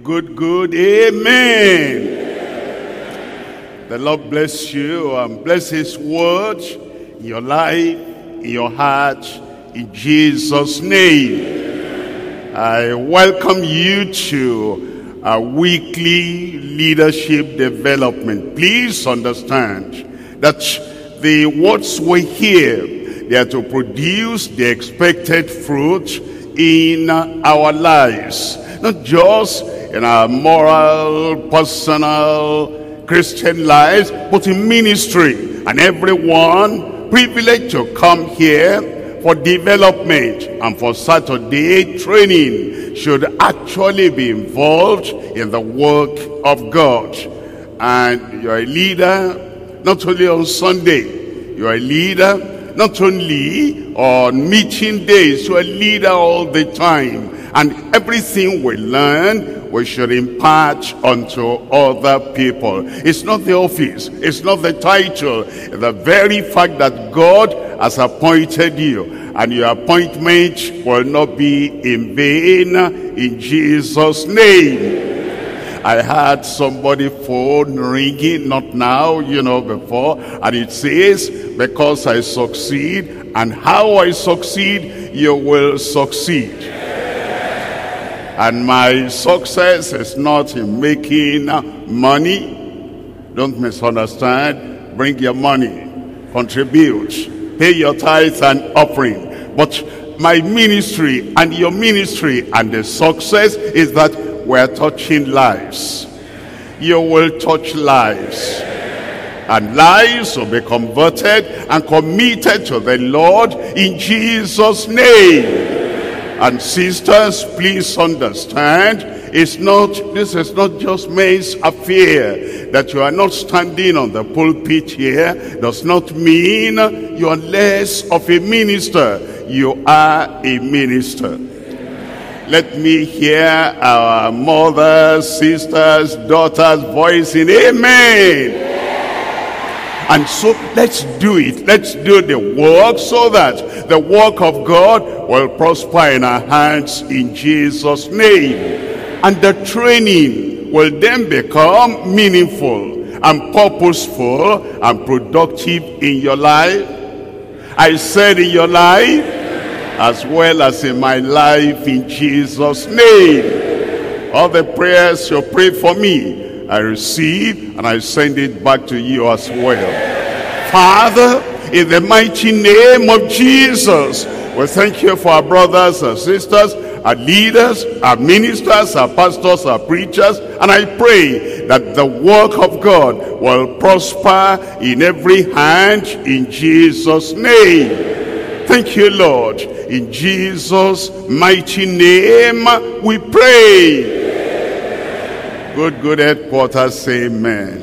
Good, amen. The Lord bless you and bless his word in your life, in your heart, in Jesus' name. I welcome you to our weekly leadership development. Please understand that the words we hear, they are to produce the expected fruit in our lives, not just in our moral, personal, Christian lives, but in ministry. And everyone privileged to come here for development and for Saturday training should actually be involved in the work of God. And you're a leader not only on Sunday, you're a leader not only on meeting days, you're a leader all the time. And everything we learn, we should impart unto other people. It's not the office, it's not the title, the very fact that God has appointed you, and your appointment will not be in vain in Jesus' name. I had somebody phone ringing, not now, before, and it says, because I succeed, and how I succeed, you will succeed. And my success is not in making money. Don't misunderstand. Bring your money, contribute, pay your tithes and offering. But my ministry and your ministry and the success is that we're touching lives. You will touch lives, and lives will be converted and committed to the Lord in Jesus' name. And sisters, please understand, this is not just men's affair. That you are not standing on the pulpit here does not mean you are less of a minister. You are a minister. Let me hear our mothers, sisters, daughters' voice in amen. And so let's do it. Let's do the work so that the work of God will prosper in our hands in Jesus' name. And the training will then become meaningful and purposeful and productive in your life. I said in your life, as well as in my life in Jesus' name. All the prayers you pray for me, I receive and I send it back to you as well. Father, in the mighty name of Jesus, we thank you for our brothers and sisters, our leaders, our ministers, our pastors, our preachers, and I pray that the work of God will prosper in every hand in Jesus' name. Thank you, Lord. In Jesus' mighty name we pray. Good headquarters, say amen.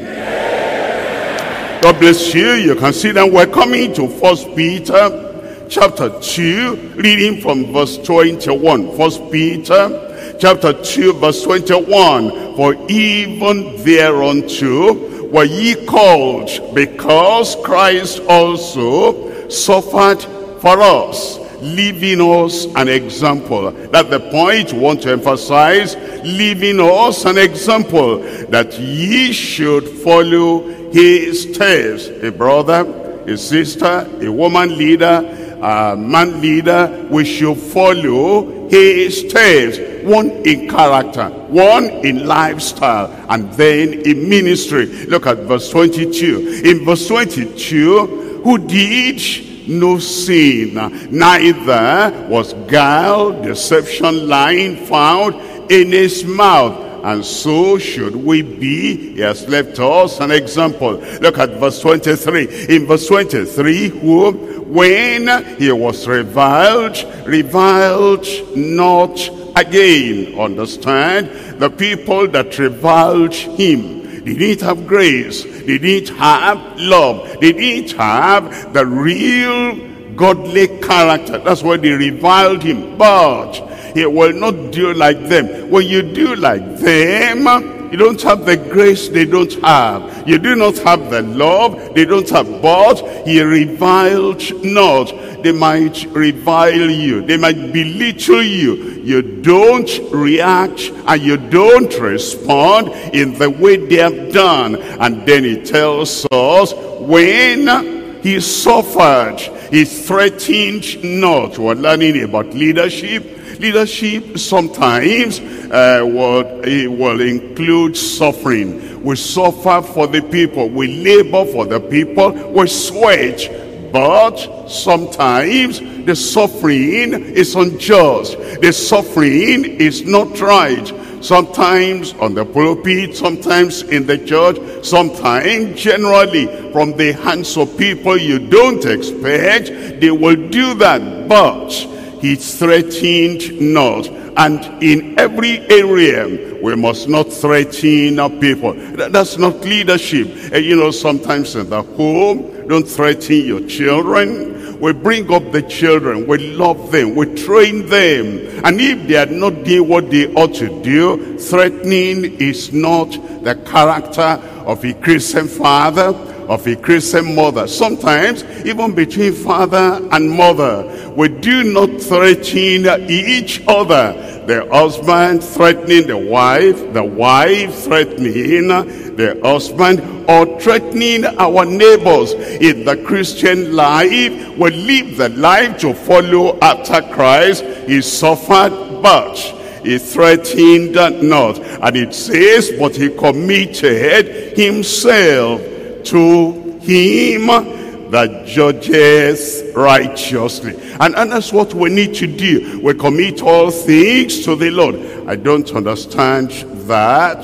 God bless you. You can see that we're coming to 1 Peter chapter 2, reading from verse 21. 1 Peter chapter 2, verse 21. For even thereunto were ye called, because Christ also suffered for us, leaving us an example. That's the point we want to emphasize. Leaving us an example, that ye should follow his steps. A brother, a sister, a woman leader, a man leader, we should follow his steps. One in character, one in lifestyle, and then in ministry. Look at verse 22. In verse 22, who did no sin, neither was guile, deception, lying found in his mouth. And so should we be. He has left us an example. Look at verse 23. In verse 23, who, when he was reviled not again. Understand? The people that reviled him, they didn't have grace, they didn't have love, they didn't have the real godly character. That's why they reviled him. But he will not do like them. When you do like them, You don't have the grace they don't have. You do not have the love they don't have. But he reviled not. They might revile you. They might belittle you. You don't react and you don't respond in the way they have done. And then he tells us, when he suffered, he threatened not. We're learning about leadership. Leadership sometimes will include suffering. We suffer for the people. We labor for the people. We sweat. But sometimes the suffering is unjust. The suffering is not right. Sometimes on the pulpit, sometimes in the church, sometimes generally from the hands of people you don't expect, they will do that. But he threatened not. And in every area, we must not threaten people. That's not leadership. You know, sometimes in the home, don't threaten your children. We bring up the children. We love them. We train them. And if they are not doing what they ought to do, threatening is not the character of a Christian father, of a Christian mother. Sometimes, even between father and mother, we do not threaten each other. The husband threatening the wife threatening the husband, or threatening our neighbors. In the Christian life, we live the life to follow after Christ. He suffered, but he threatened not. And it says, but he committed himself to him that judges righteously. And that's what we need to do. We commit all things to the Lord. I don't understand that,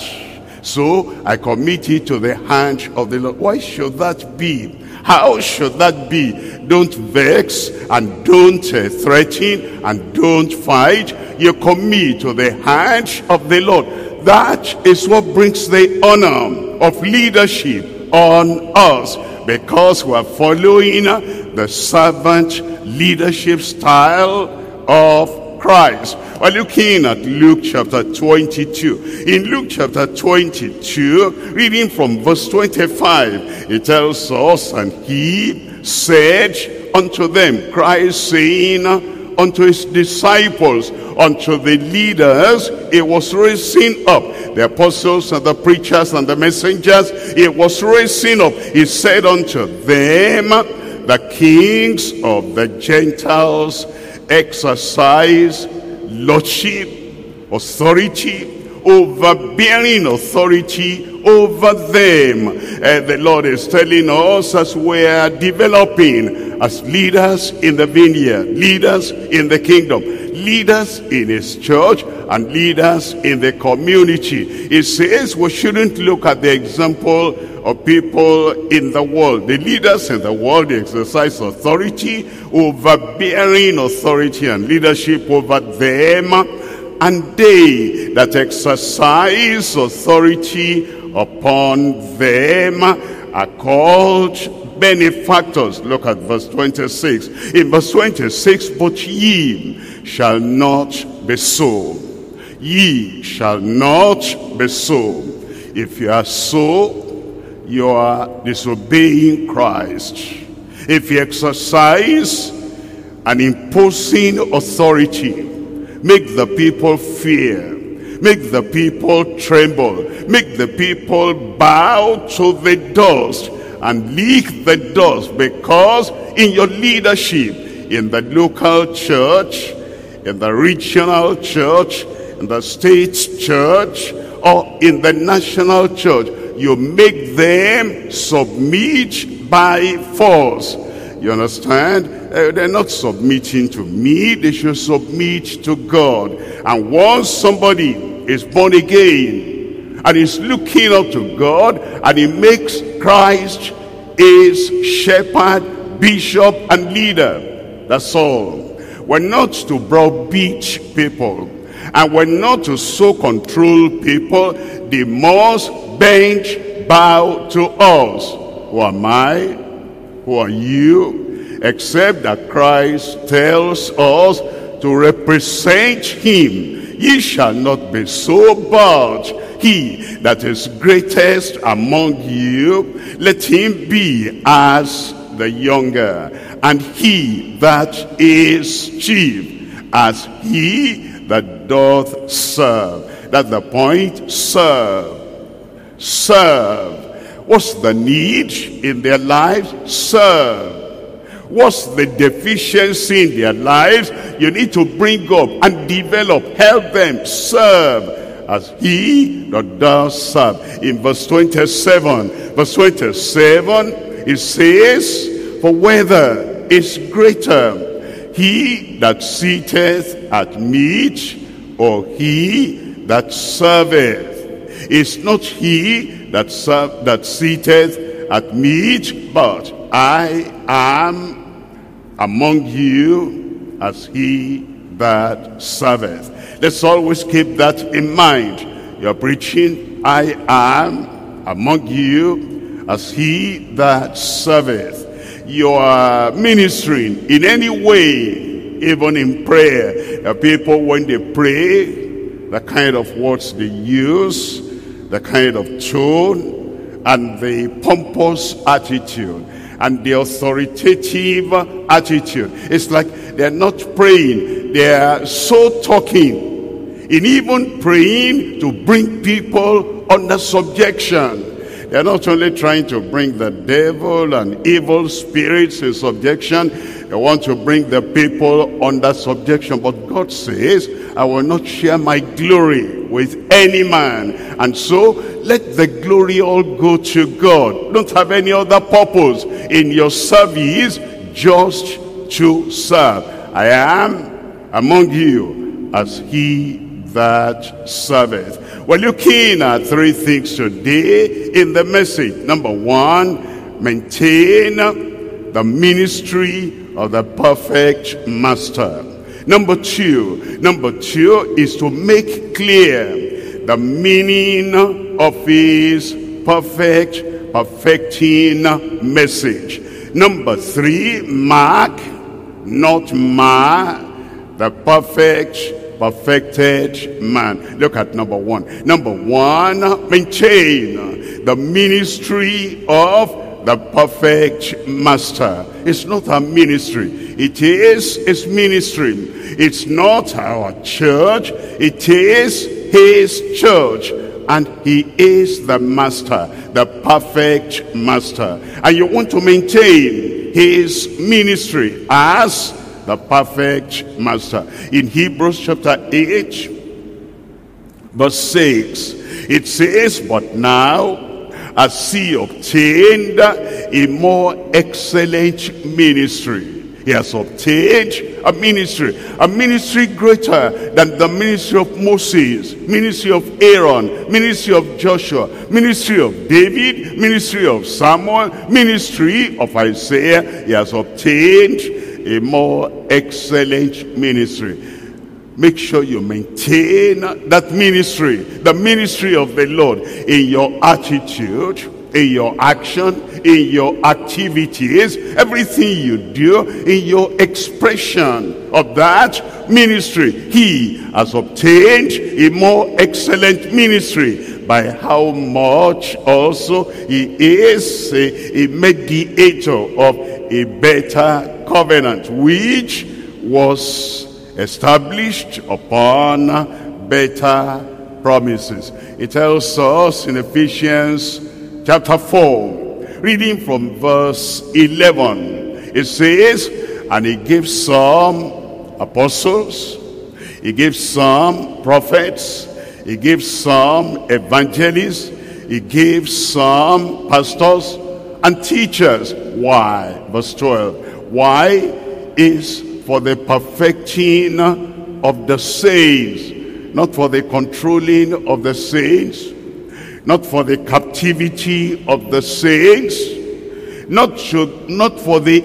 so I commit it to the hand of the Lord. Why should that be? How should that be? Don't vex and don't threaten and don't fight. You commit to the hand of the Lord. That is what brings the honor of leadership on us, because we are following the servant leadership style of Christ. We're looking at Luke chapter 22. In Luke chapter 22, reading from verse 25, it tells us, and he said unto them, Christ saying unto his disciples, unto the leaders, it was raising up. The apostles and the preachers and the messengers, it was raising up. He said unto them, the kings of the Gentiles exercise lordship, authority, overbearing authority over them. The Lord is telling us, as we are developing as leaders in the vineyard, leaders in the kingdom, leaders in his church, and leaders in the community. He says we shouldn't look at the example of people in the world. The leaders in the world, they exercise authority, overbearing authority and leadership over them. And they that exercise authority upon them are called benefactors. Look at verse 26. In verse 26, but ye shall not be so. Ye shall not be so. If you are so, you are disobeying Christ. If you exercise an imposing authority, make the people fear, make the people tremble, make the people bow to the dust and lick the dust, because in your leadership, in the local church, in the regional church, in the state church, or in the national church, you make them submit by force. You understand? They're not submitting to me, they should submit to God. And once somebody is born again and is looking up to God, and he makes Christ his shepherd, bishop, and leader, that's all. We're not to browbeat people, and we're not to so control people. They must bend, bow to us. Who am I? Who are you? Except that Christ tells us to represent him. Ye shall not be so, but he that is greatest among you, let him be as the younger, and he that is chief as he that doth serve. That's the point. Serve. Serve. What's the need in their lives? Serve. What's the deficiency in their lives? You need to bring up and develop, help them serve as he that does serve. In verse 27, it says, for whether is greater, he that sitteth at meat, or he that serveth? It's not he that sitteth at meat, but I am among you as he that serveth. Let's always keep that in mind. You're preaching, I am among you as he that serveth. You are ministering in any way, even in prayer. There are people, when they pray, the kind of words they use, the kind of tone, and the pompous attitude, and the authoritative attitude. It's like they're not praying. They're so talking. In even praying to bring people under subjection. They're not only trying to bring the devil and evil spirits in subjection. They want to bring the people under subjection. But God says, I will not share my glory with any man. And so, let the glory all go to God. Don't have any other purpose in your service, just to serve. I am among you as he that serveth. We're looking at three things today in the message. Number one, maintain the ministry of the perfect master. Number two is to make clear the meaning of his perfecting message. Number three, mark, not mar, the perfected man. Look at number one. Number one, maintain the ministry of the perfect master. It's not a ministry. It is his ministry. It's not our church. It is his church. And he is the master, the perfect master. And you want to maintain his ministry as the perfect master. In Hebrews chapter 8, verse 6, it says, but now, as he obtained a more excellent ministry. He has obtained a ministry greater than the ministry of Moses, ministry of Aaron, ministry of Joshua, ministry of David, ministry of Samuel, ministry of Isaiah. He has obtained a more excellent ministry. Make sure you maintain that ministry, the ministry of the Lord, in your attitude, in your action, in your activities, everything you do, in your expression of that ministry. He has obtained a more excellent ministry, by how much also he is a mediator of a better covenant, which was established upon better promises. It tells us in Ephesians chapter 4, reading from verse 11, it says, and he gives some apostles, he gives some prophets, he gives some evangelists, he gives some pastors and teachers. Why? Verse 12. Why? Is for the perfecting of the saints, not for the controlling of the saints, not for the captivity of the saints, not for the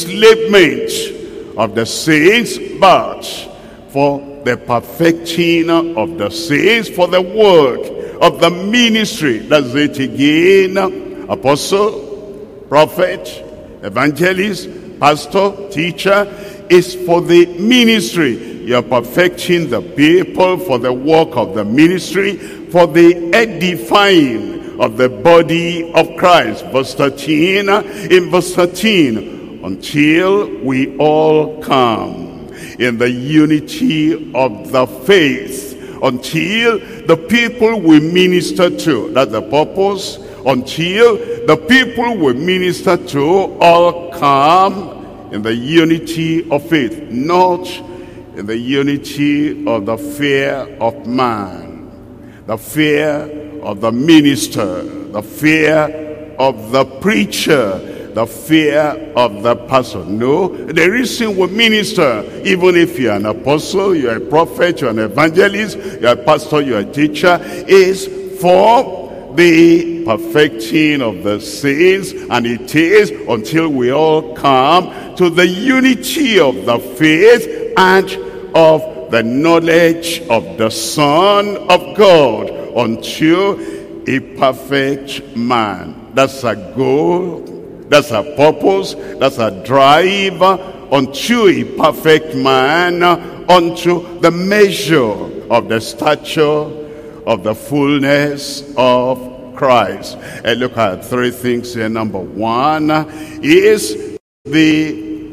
enslavement of the saints, but for the perfecting of the saints, for the work of the ministry. That's it again. Apostle, prophet, evangelist, pastor, teacher, is for the ministry. You're perfecting the people for the work of the ministry, for the edifying of the body of Christ. Verse 13, in verse 13, until we all come in the unity of the faith, until the people we minister to, that's the purpose, until the people we minister to all come in the unity of faith, not in the unity of the fear of man, the fear of the minister, the fear of the preacher, the fear of the pastor. No, the reason we minister, even if you're an apostle, you're a prophet, you're an evangelist, you're a pastor, you're a teacher, is for the perfecting of the saints, and it is until we all come to the unity of the faith and of the knowledge of the Son of God, unto a perfect man. That's a goal, that's a purpose, that's a drive, unto a perfect man, unto the measure of the stature of the fullness of Christ. And look at three things here. Number one is the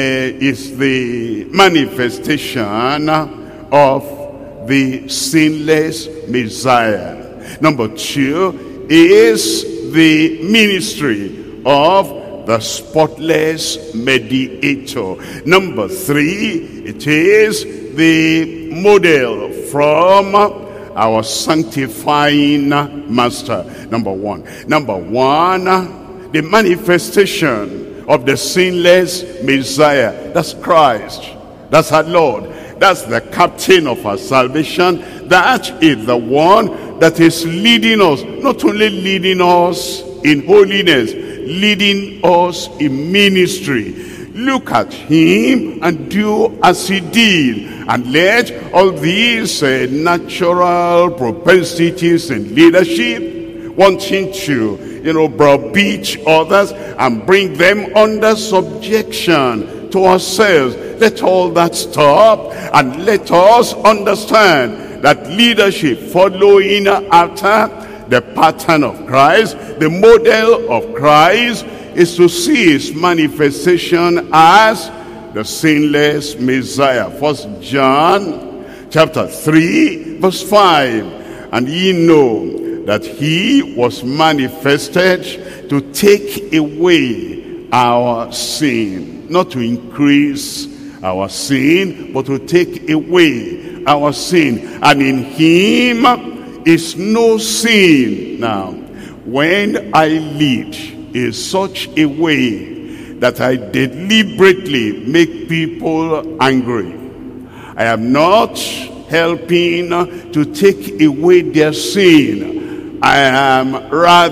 manifestation of the sinless Messiah. Number two is the ministry of the spotless mediator. Number three, it is the model from our sanctifying master. Number one, the manifestation of the sinless Messiah. That's Christ. That's our Lord. That's the captain of our salvation. That is the one that is leading us, not only leading us in holiness, leading us in ministry. Look at him and do as he did, and let all these natural propensities in leadership, wanting to browbeat others and bring them under subjection to ourselves, let all that stop, and let us understand that leadership, following after the pattern of Christ, the model of Christ, is to see his manifestation as the sinless Messiah. 1 John chapter 3 verse 5. And ye know that he was manifested to take away our sin, not to increase our sin, but to take away our sin. And in him is no sin. Now, when I lead in such a way that I deliberately make people angry, I am not helping to take away their sin. I am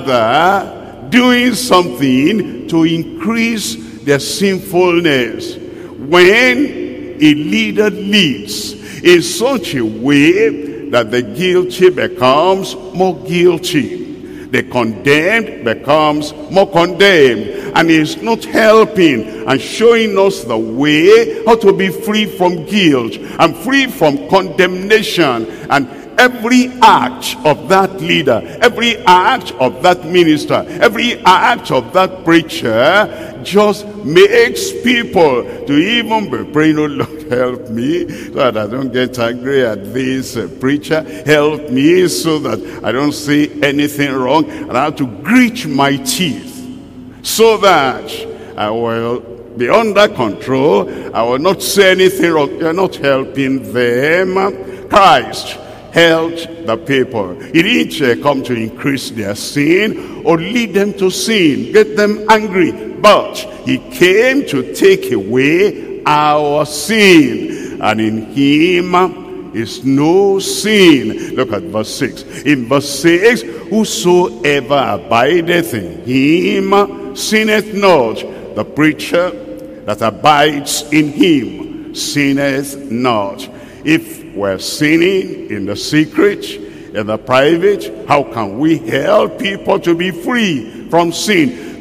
rather doing something to increase their sinfulness. When a leader leads in such a way that the guilty becomes more guilty, the condemned becomes more condemned, and is not helping and showing us the way how to be free from guilt and free from condemnation. And every act of that leader, every act of that minister, every act of that preacher just makes people to even be praying, oh Lord, help me so that I don't get angry at this preacher. Help me so that I don't say anything wrong, and I have to grit my teeth so that I will be under control. I will not say anything wrong. You're not helping them. Christ helped the people. He didn't come to increase their sin or lead them to sin, get them angry, but he came to take away our sin, and in him is no sin. Look at verse 6. In verse 6, whosoever abideth in him sinneth not. The preacher that abides in him sinneth not. If we're sinning in the secret, in the private, how can we help people to be free from sin?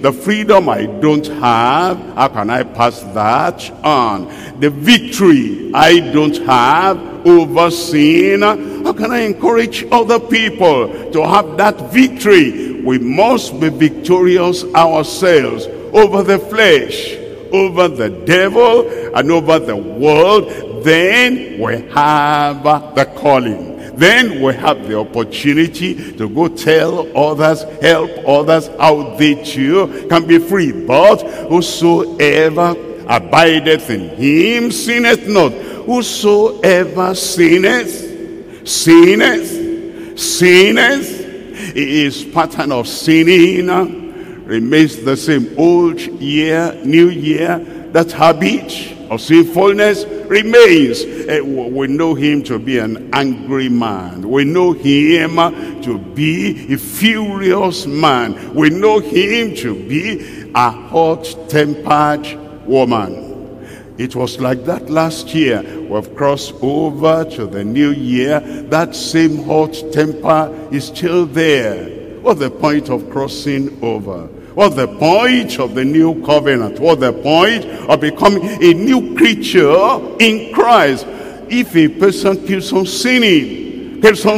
The freedom I don't have, how can I pass that on? The victory I don't have over sin, how can I encourage other people to have that victory? We must be victorious ourselves over the flesh, over the devil, and over the world. Then we have the calling. Then we have the opportunity to go tell others, help others how they too can be free. But whosoever abideth in him sinneth not. Whosoever sinneth, his pattern of sinning remains the same. Old year, new year, that habit of sinfulness remains. We know him to be an angry man. We know him to be a furious man. We know him to be a hot-tempered woman. It was like that last year. We've crossed over to the new year. That same hot temper is still there. What's the point of crossing over? What's the point of the new covenant? What's the point of becoming a new creature in Christ? If a person keeps on sinning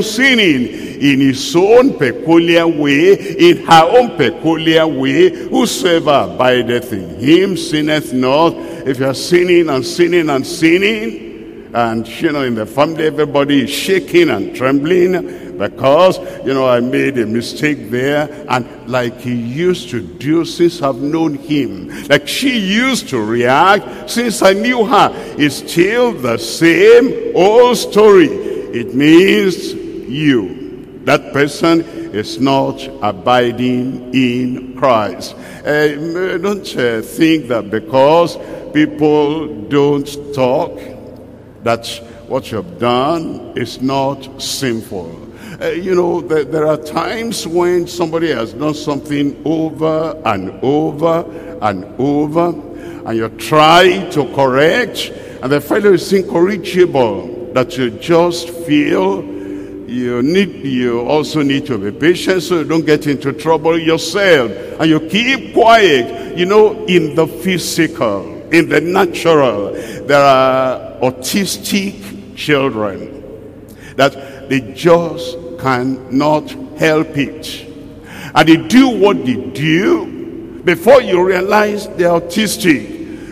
in his own peculiar way, in her own peculiar way, whosoever abideth in him sinneth not. If you're sinning and sinning and sinning, and in the family everybody is shaking and trembling because I made a mistake there, and like he used to do since I've known him, like she used to react since I knew her, it's still the same old story. It means that person is not abiding in Christ. Don't think that because people don't talk, that what you've done is not sinful. There are times when somebody has done something over and over and over, and you try to correct, and the fellow is incorrigible, that you just feel you also need to be patient so you don't get into trouble yourself, and you keep quiet. In the physical, in the natural, there are autistic children that they just cannot help it, and they do what they do. Before you realize they're autistic,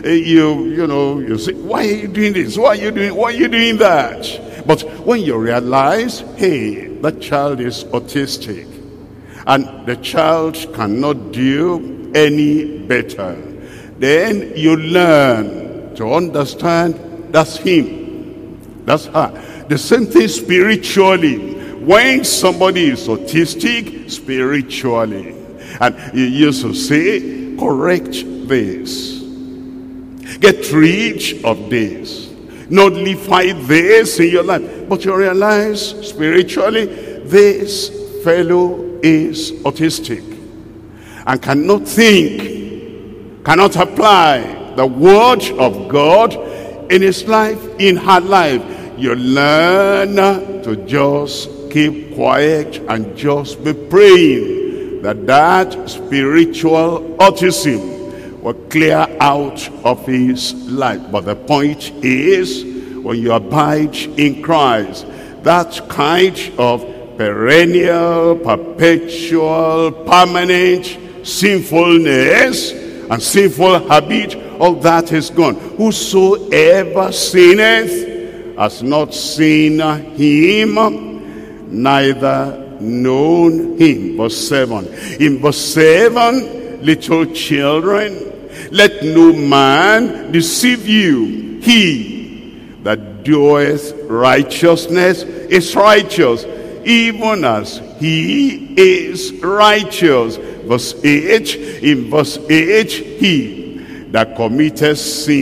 you say, why are you doing this? Why are you doing that? But when you realize, hey, that child is autistic, and the child cannot do any better, then you learn to understand that's him, that's her. The same thing spiritually. When somebody is autistic spiritually, and you used to say, correct this, get rid of this, nullify this in your life, but you realize spiritually this fellow is autistic and cannot think, cannot apply the word of God in his life, in her life. You learn to just keep quiet and just be praying that spiritual autism will clear out of his life. But the point is, when you abide in Christ, that kind of perennial, perpetual, permanent sinfulness and sinful habit, all that is gone. Whosoever sinneth has not seen him, neither known him. Verse 7. In verse 7, little children, let no man deceive you. He that doeth righteousness is righteous, even as he is righteous. Verse 8. In verse 8, he that committeth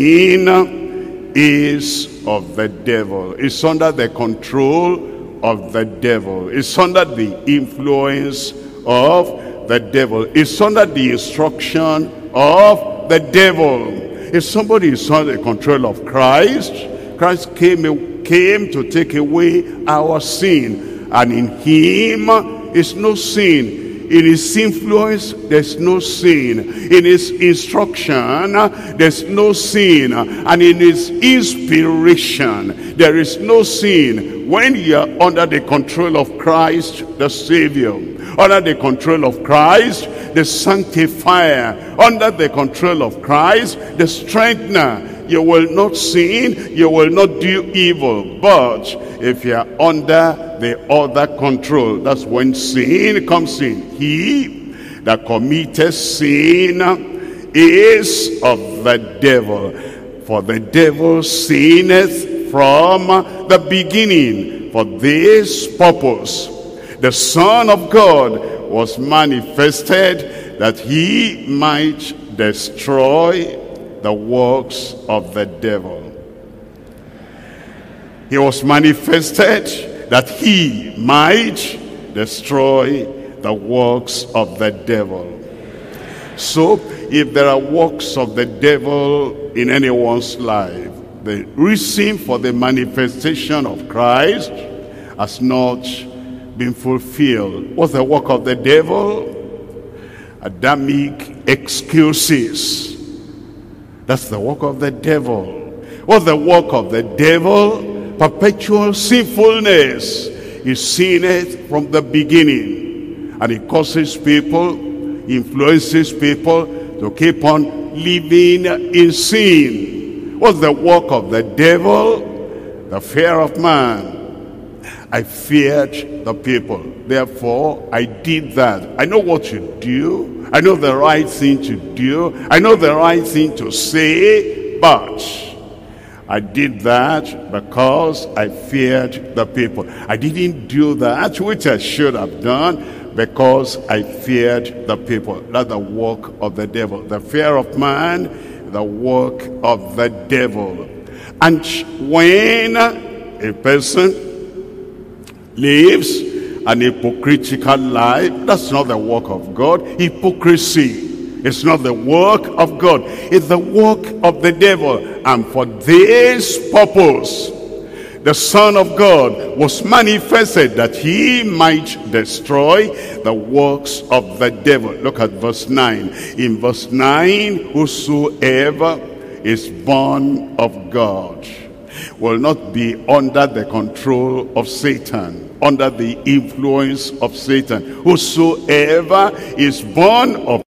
sin is of the devil. It's under the control of the devil. It's under the influence of the devil. It's under the instruction of the devil. If somebody is under the control of Christ, Christ came to take away our sin, and in him is no sin. In his influence, there's no sin. In his instruction, there's no sin. And in his inspiration, there is no sin. When you're under the control of Christ, the Savior, under the control of Christ, the Sanctifier, under the control of Christ, the Strengthener, you will not sin, you will not do evil. But if you are under the other control, that's when sin comes in. He that committeth sin is of the devil. For the devil sinneth from the beginning. For this purpose the Son of God was manifested, that he might destroy the works of the devil. He was manifested that he might destroy the works of the devil. So, if there are works of the devil in anyone's life, the reason for the manifestation of Christ has not been fulfilled. What's the work of the devil? Adamic excuses. That's the work of the devil. What's the work of the devil? Perpetual sinfulness. He sinned from the beginning, and he causes people, influences people to keep on living in sin. What's the work of the devil? The fear of man. I feared the people, therefore I did that. I know what to do, I know the right thing to do, I know the right thing to say, but I did that because I feared the people. I didn't do that which I should have done because I feared the people. That's the work of the devil. The fear of man, the work of the devil. And when a person lives an hypocritical life, that's not the work of God. Hypocrisy is not the work of God. It's the work of the devil. And for this purpose, the Son of God was manifested, that he might destroy the works of the devil. Look at verse 9. In verse 9, whosoever is born of God will not be under the control of Satan, under the influence of Satan. Whosoever is born of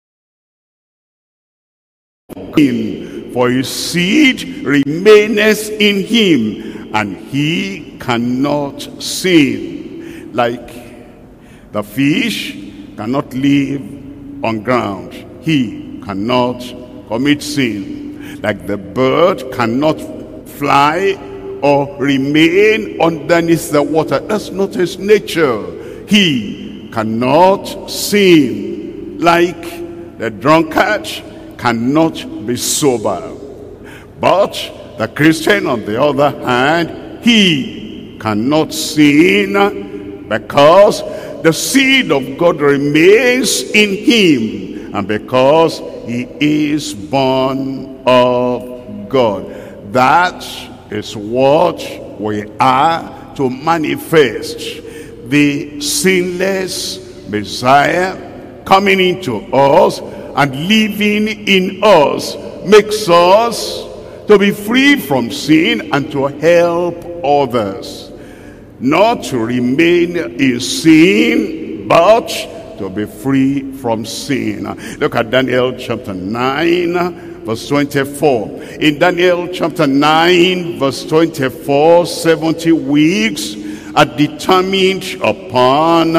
him, for his seed remaineth in him, and he cannot sin. Like the fish cannot live on ground, he cannot commit sin. Like the bird cannot fly or remain underneath the water, that's not his nature. He cannot sin. Like the drunkard cannot be sober. But the Christian, on the other hand, he cannot sin because the seed of God remains in him, and because he is born of God. That is what we are to manifest. The sinless Messiah coming into us and living in us makes us to be free from sin and to help others. Not to remain in sin, but to be free from sin. Look at Daniel chapter 9, verse 24. In Daniel chapter 9, verse 24, 70 weeks are determined upon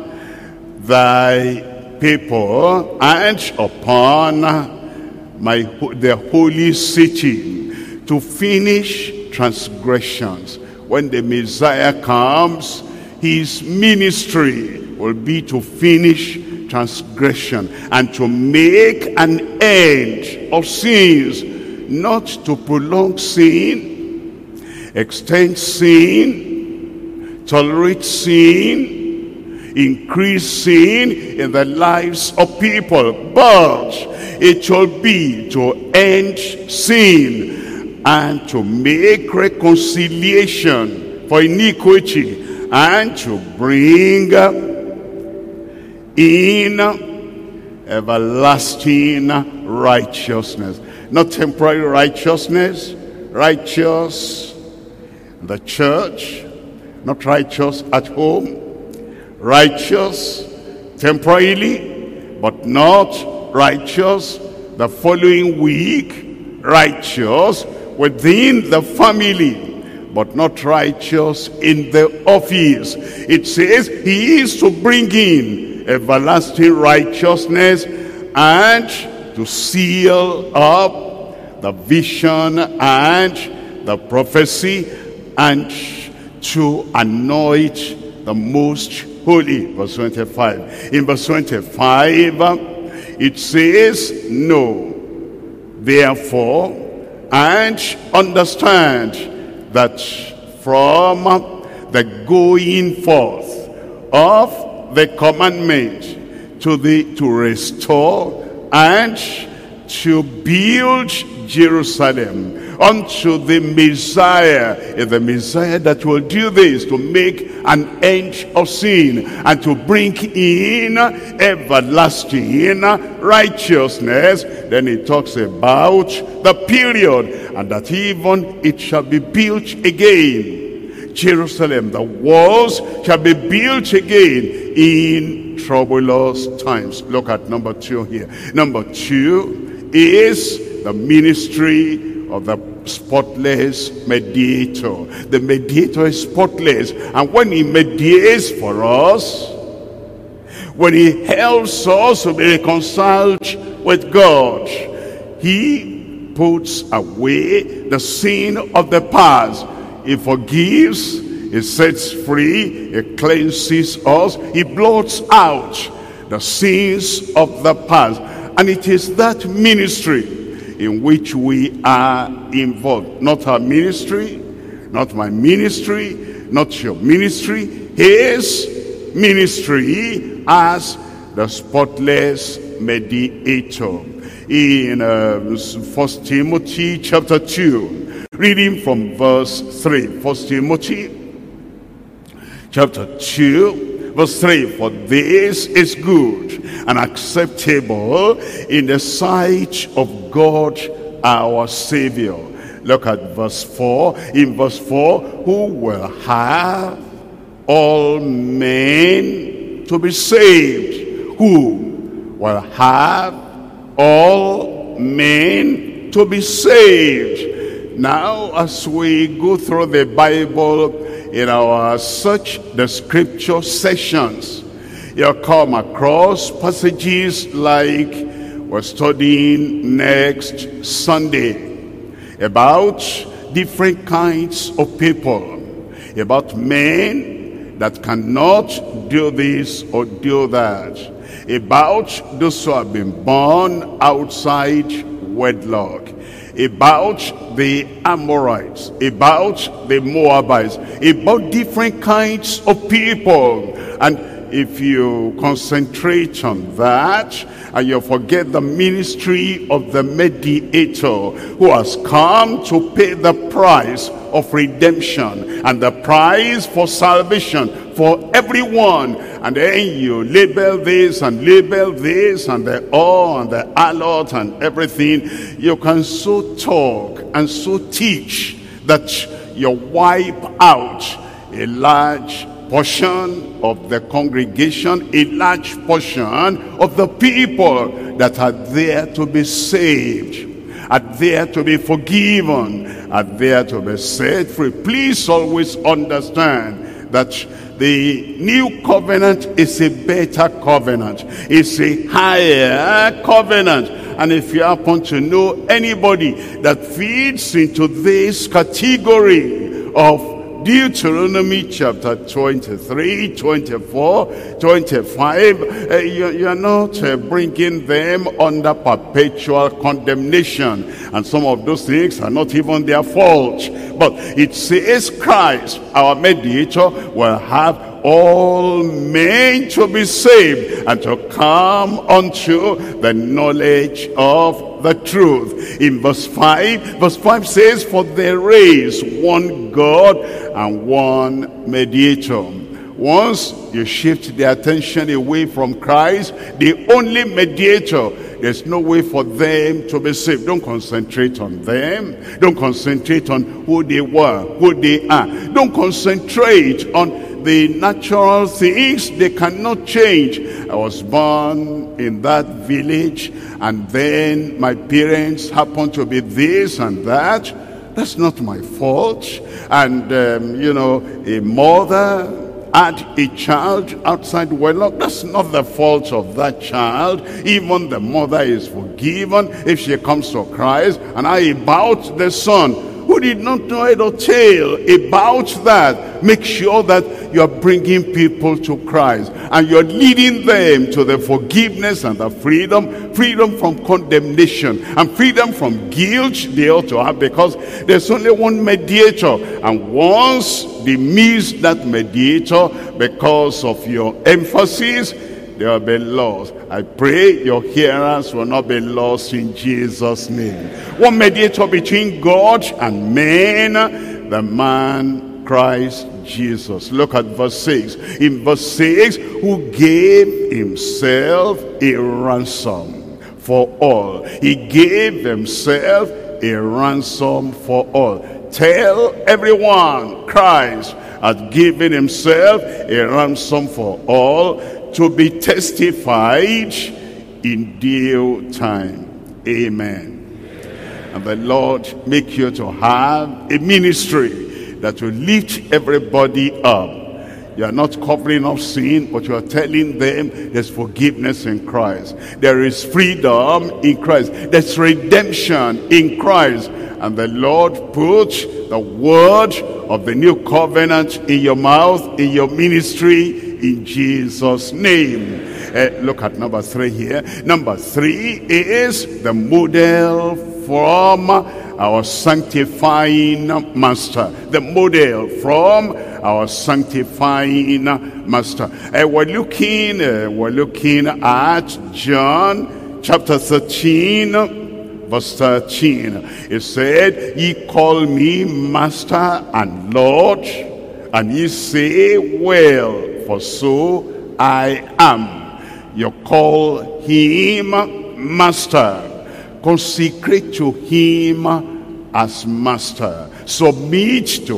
thy people and upon the holy city to finish transgressions. When the Messiah comes, his ministry will be to finish transgression and to make an end of sins, not to prolong sin, extend sin, tolerate sin, increase sin in the lives of people, but it shall be to end sin and to make reconciliation for iniquity and to bring in everlasting righteousness. Not temporary righteousness, righteous in the church, not righteous at home, righteous temporarily, but not righteous the following week, righteous within the family, but not righteous in the office. It says he is to bring in everlasting righteousness and to seal up the vision and the prophecy and to anoint the most holy. Verse 25. In verse 25, it says, know, therefore, and understand that from the going forth of the commandment to restore and to build Jerusalem unto the Messiah, the Messiah that will do this, to make an end of sin and to bring in everlasting righteousness. Then it talks about the period, and that even it shall be built again. Jerusalem, the walls shall be built again in troublous times. Look at number 2 here. Number 2 is the ministry of the spotless mediator. The mediator is spotless, and when he mediates for us, when he helps us to be reconciled with God, he puts away the sin of the past. He forgives, he sets free, he cleanses us, he blots out the sins of the past. And it is that ministry in which we are involved. Not our ministry, not my ministry, not your ministry. His ministry as the spotless mediator. In 1 Timothy chapter 2, reading from verse 3. 1 Timothy chapter 2, verse 3. For this is good and acceptable in the sight of God our Savior. Look at verse 4. In verse 4, who will have all men to be saved. Who will have all men to be saved. Now, as we go through the Bible in our Search the Scripture sessions, you'll come across passages like we're studying next Sunday about different kinds of people, about men that cannot do this or do that, about those who have been born outside wedlock, about the Amorites, about the Moabites, about different kinds of people. And if you concentrate on that and you forget the ministry of the mediator who has come to pay the price of redemption and the price for salvation for everyone, and then you label this and the all and the allot and everything, you can so talk and so teach that you wipe out a large portion of the congregation, a large portion of the people that are there to be saved, are there to be forgiven, are there to be set free. Please always understand that the new covenant is a better covenant. It's a higher covenant. And if you happen to know anybody that fits into this category of Deuteronomy chapter 23, 24, 25, you're not bringing them under perpetual condemnation. And some of those things are not even their fault. But it says Christ, our mediator, will have all men to be saved and to come unto the knowledge of the truth. In verse 5 says, for there is one God and one mediator. Once you shift their attention away from Christ, the only mediator, there's no way for them to be saved. Don't concentrate on them. Don't concentrate on who they were, who they are. Don't concentrate on the natural things. They cannot change. I was born in that village, and then my parents happened to be this and that. That's not my fault. And, a mother had a child outside wedlock. That's not the fault of that child. Even the mother is forgiven if she comes to Christ. And how about the son who did not know head or tail about that? Make sure that you're bringing people to Christ and you're leading them to the forgiveness and the freedom from condemnation and freedom from guilt they ought to have, because there's only one mediator. And once they miss that mediator because of your emphasis, they will be lost. I pray your hearers will not be lost in Jesus' name. One mediator between God and men, the man Christ Jesus. Look at verse 6. In verse 6, who gave himself a ransom for all. He gave himself a ransom for all. Tell everyone, Christ has given himself a ransom for all, to be testified in due time. Amen. And the Lord make you to have a ministry that will lift everybody up. You are not covering up sin, but you are telling them there's forgiveness in Christ. There is freedom in Christ. There's redemption in Christ. And the Lord put the word of the new covenant in your mouth, in your ministry, in Jesus' name. Look at number 3 here. Number 3 is the model from our sanctifying master. The model from our sanctifying master. We're looking at John chapter 13, verse 13. It said, ye call me master and Lord, and ye say, well, for so I am. You call him master. Consecrate to him as master. Submit to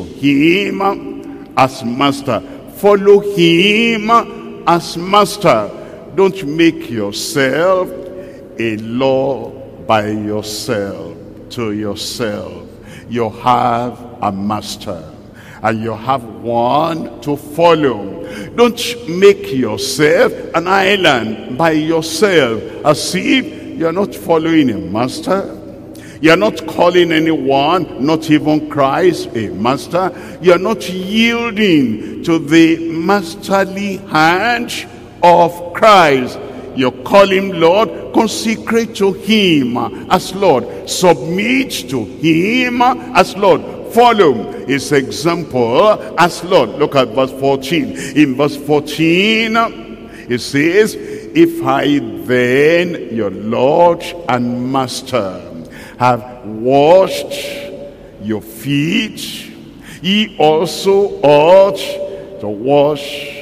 him as master. Follow him as master. Don't make yourself a law by yourself, to yourself. You have a master, and you have one to follow. Don't make yourself an island by yourself, as if you're not following a master. You're not calling anyone, not even Christ, a master. You're not yielding to the masterly hand of Christ. You call him Lord, consecrate to him as Lord, submit to him as Lord, follow his example as Lord. Look at verse 14. In verse 14, it says, if I then, your Lord and Master, have washed your feet, ye also ought to wash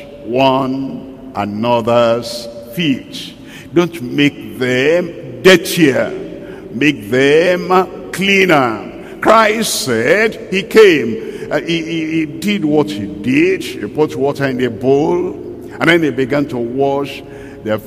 one another's feet. Don't make them dirtier, make them cleaner. Christ said he came, he did what he did. He put water in a bowl, and then he began to wash their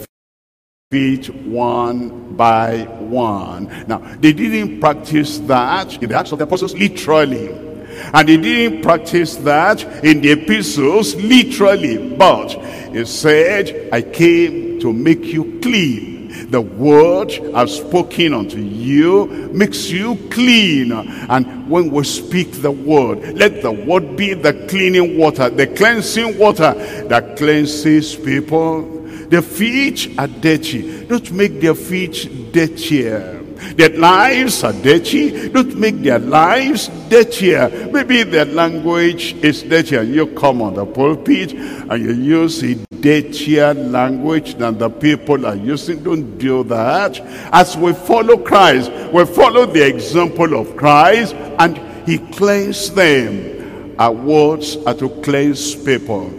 feet one by one. Now, they didn't practice that in the Acts of the Apostles literally, and they didn't practice that in the epistles literally, but he said, I came to make you clean. The word I've spoken unto you makes you clean. And when we speak the word, let the word be the cleaning water, the cleansing water that cleanses people. The feet are dirty. Don't make their feet dirtier. Their lives are dirty. Don't make their lives dirtier. Maybe their language is dirtier. You come on the pulpit and you use a dirtier language than the people are using. Don't do that. As we follow Christ, we follow the example of Christ, and he cleansed them. Our words are to cleanse people.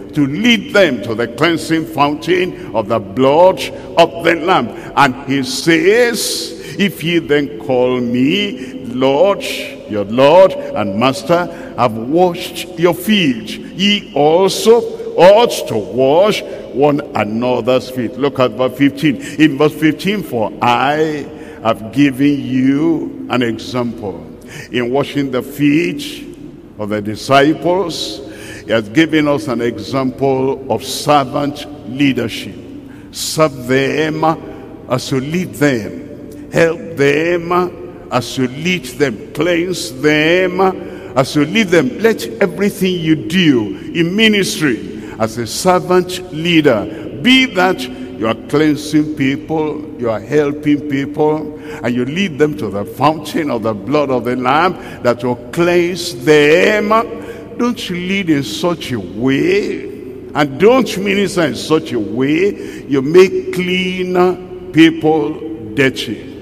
to lead them to the cleansing fountain of the blood of the Lamb. And he says, if ye then call me Lord, your Lord and Master, have washed your feet, ye also ought to wash one another's feet. Look at verse 15. In verse 15, for I have given you an example. In washing the feet of the disciples, he has given us an example of servant leadership. Serve them as you lead them. Help them as you lead them. Cleanse them as you lead them. Let everything you do in ministry as a servant leader be that you are cleansing people, you are helping people, and you lead them to the fountain of the blood of the Lamb that will cleanse them. Don't you lead in such a way, and don't minister in such a way you make clean people dirty.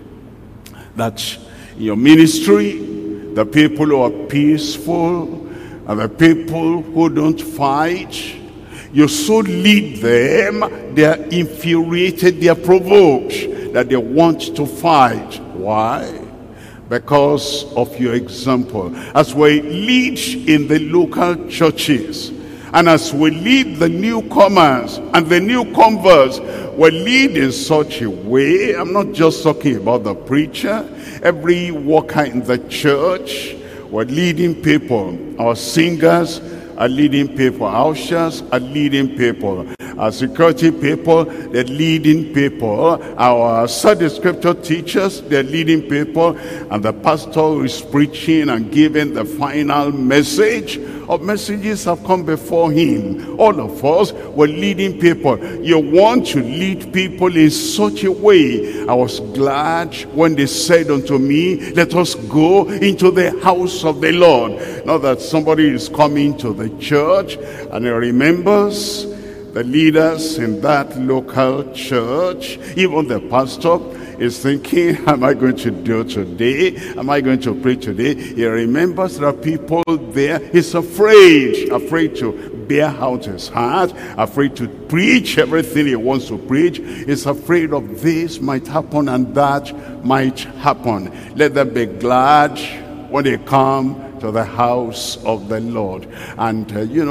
That in your ministry, the people who are peaceful and the people who don't fight, you so lead them, they are infuriated, they are provoked, that they want to fight. Why? Because of your example. As we lead in the local churches, and as we lead the newcomers and the new converts, we lead in such a way. I'm not just talking about the preacher, every worker in the church. We're leading people. Our singers are leading people. Our ushers are leading people. Our security people, they're leading people. Our Sunday scripture teachers, they're leading people. And the pastor who is preaching and giving the final message, or messages have come before him. All of us were leading people. You want to lead people in such a way. I was glad when they said unto me, let us go into the house of the Lord. Not that somebody is coming to the church and he remembers the leaders in that local church, even the pastor is thinking, am I going to do today? Am I going to pray today? He remembers there are people there. He's afraid to bear out his heart, afraid to preach everything he wants to preach. He's afraid of this might happen and that might happen. Let them be glad when they come to the house of the Lord. And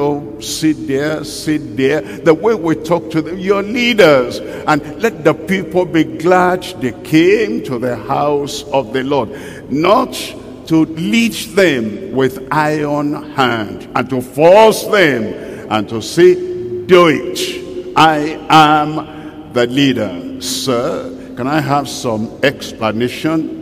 sit there the way we talk to them, your leaders, and let the people be glad they came to the house of the Lord, not to lead them with iron hand and to force them and to say, do it, I am the leader. Sir, can I have some explanation?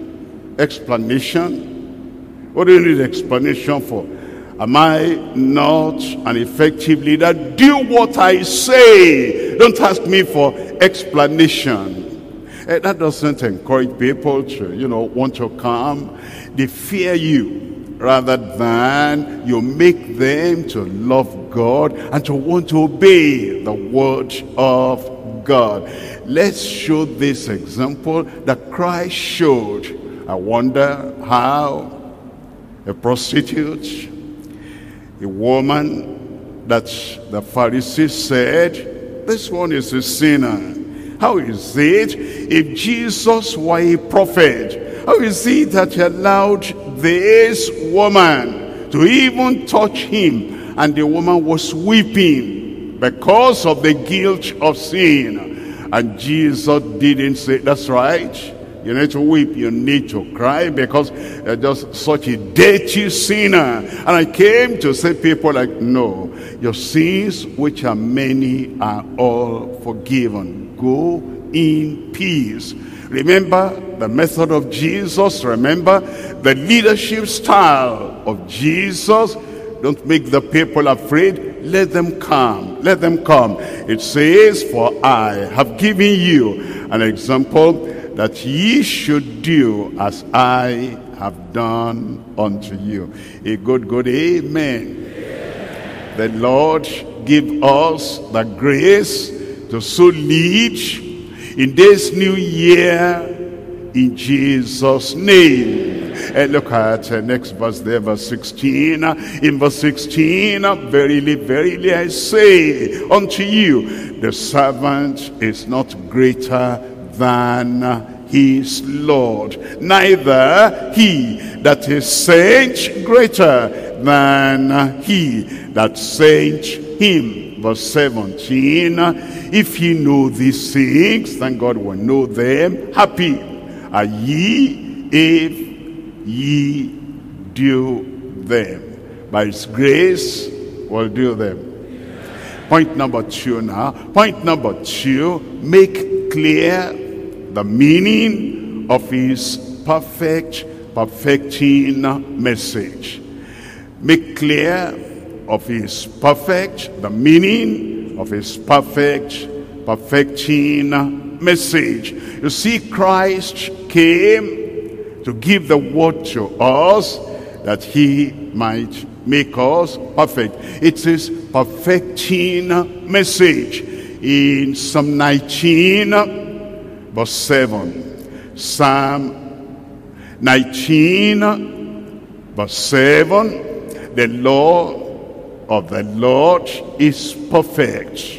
What do you need explanation for? Am I not an effective leader? Do what I say. Don't ask me for explanation. That doesn't encourage people to, want to come. They fear you rather than you make them to love God and to want to obey the word of God. Let's show this example that Christ showed. I wonder how a prostitute, a woman that the Pharisees said, this one is a sinner. How is it if Jesus were a prophet? How is it that he allowed this woman to even touch him? And the woman was weeping because of the guilt of sin. And Jesus didn't say, that's right. You need to weep, you need to cry because you're just such a dirty sinner. And I came to say people like, no, your sins, which are many, are all forgiven. Go in peace. Remember the method of Jesus. Remember the leadership style of Jesus. Don't make the people afraid. Let them come. Let them come. It says, for I have given you an example that ye should do as I have done unto you. A good amen. Amen. The Lord give us the grace to so lead in this new year in Jesus' name. Look at next verse there, verse 16. In verse 16, verily, verily, I say unto you, the servant is not greater than his Lord, neither he that is sent greater than he that sent him. Verse 17, if ye know these things, thank God we know them, happy are ye if ye do them. By his grace we'll do them. Point number 2 now. Point number 2, make clear the meaning of his perfecting message. Make clear of his the meaning of his perfecting message. You see, Christ came to give the word to us that he might make us perfect. It's his perfecting message. In Psalm 19 verse 7, Psalm 19 verse 7, the law of the Lord is perfect,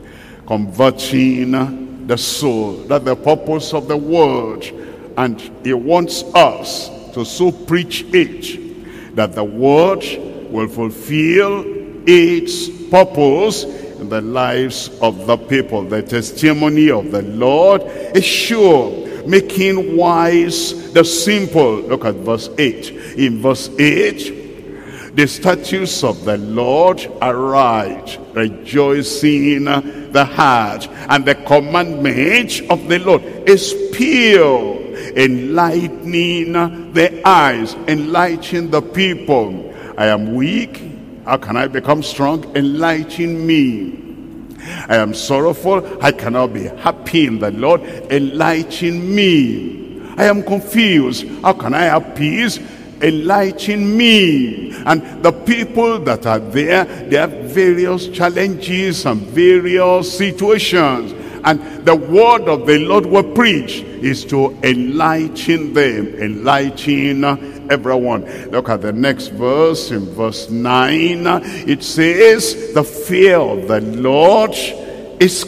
converting the soul. That's the purpose of the word, and he wants us to so preach it that the word will fulfill its purpose in the lives of the people. The testimony of the Lord is sure, making wise the simple. Look at verse 8. In verse 8, the statutes of the Lord are right, rejoicing the heart, and the commandment of the Lord is pure, enlightening the eyes, enlightening the people. I am weak, how can I become strong? Enlighten me. I am sorrowful, I cannot be happy in the Lord. Enlighten me. I am confused, how can I have peace? Enlighten me. And the people that are there, they have various challenges and various situations, and the word of the Lord will preach is to enlighten them, enlighten everyone. Look at the next verse. In verse 9, it says, the fear of the Lord is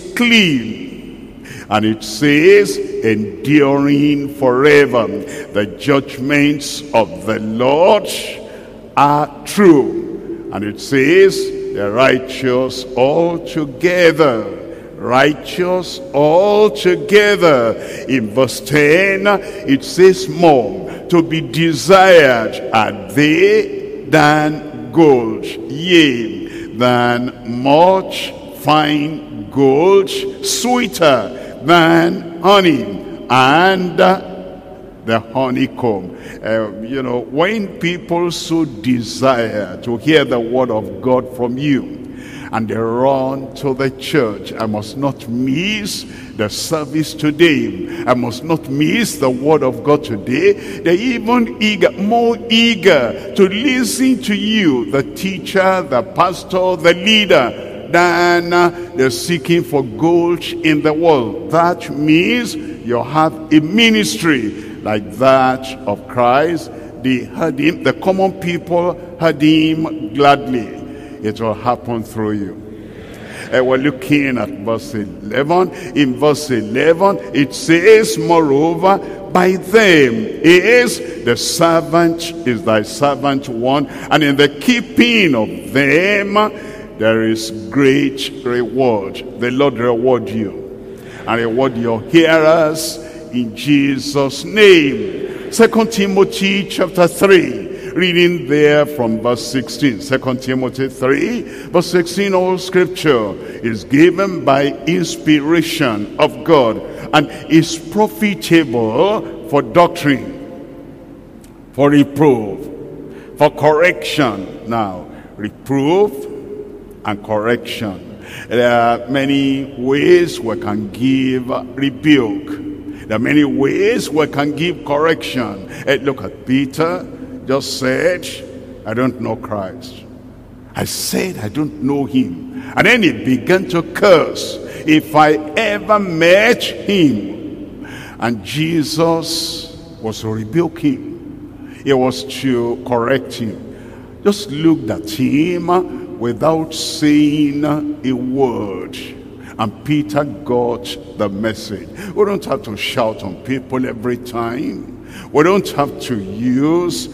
clean, and it says, enduring forever. The judgments of the Lord are true, and it says, the righteous altogether. Righteous altogether. In verse 10, it says, more to be desired are they than gold, yea, than much fine gold, sweeter than honey, and the honeycomb. You know, when people so desire to hear the word of God from you, and they run to the church, I must not miss the service today, I must not miss the word of God today. They're even more eager to listen to you, the teacher, the pastor, the leader, than they're seeking for gold in the world. That means you have a ministry like that of Christ. They heard him, the common people heard him gladly. It will happen through you. We're looking at verse 11. In verse 11, it says, moreover, by them is the servant, is thy servant one, and in the keeping of them there is great reward. The Lord reward you, and reward your hearers in Jesus' name. 2 Timothy chapter 3. Reading there from verse 16, 2 Timothy 3, verse 16, all scripture is given by inspiration of God and is profitable for doctrine, for reproof, for correction. Now, reproof and correction. There are many ways we can give rebuke. There are many ways we can give correction. Look at Peter. Just said, I don't know Christ. I said, I don't know him. And then he began to curse. If I ever met him. And Jesus was to rebuke him. It was to correct him. Just looked at him without saying a word. And Peter got the message. We don't have to shout on people every time. We don't have to use,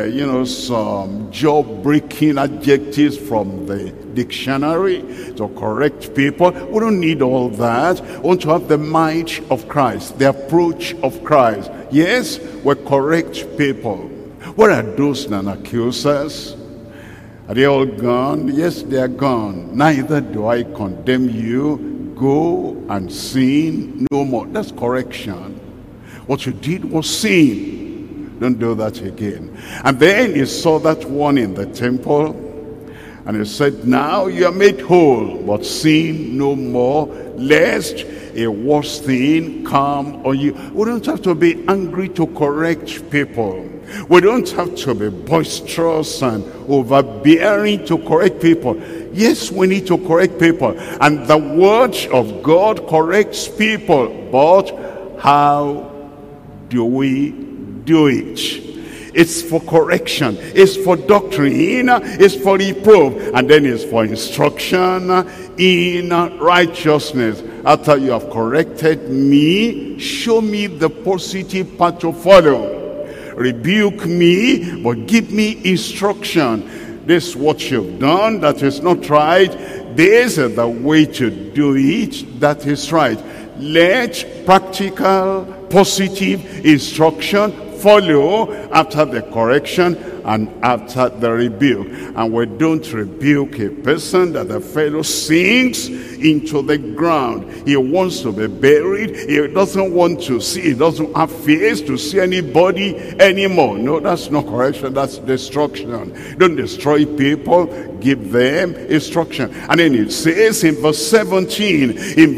some jaw-breaking adjectives from the dictionary to correct people. We don't need all that. We want to have the might of Christ, the approach of Christ. Yes, we correct people. Where are those non-accusers? Are they all gone? Yes, they are gone. Neither do I condemn you. Go and sin no more. That's correction. What you did was sin. Don't do that again. And then he saw that one in the temple, and he said, now you are made whole, but sin no more, lest a worse thing come on you. We don't have to be angry to correct people. We don't have to be boisterous and overbearing to correct people. Yes, we need to correct people. And the word of God corrects people. But how do we do it? It's for correction. It's for doctrine. It's for reproof. And then it's for instruction in righteousness. After you have corrected me, show me the positive path to follow. Rebuke me, but give me instruction. This is what you've done that is not right. This is the way to do it that is right. Let practical, positive instruction follow after the correction and after the rebuke. And we don't rebuke a person that the fellow sinks into the ground. He wants to be buried. He doesn't want to see. He doesn't have face to see anybody anymore. No, that's not correction. That's destruction. Don't destroy people. Give them instruction. And then it says in verse 17,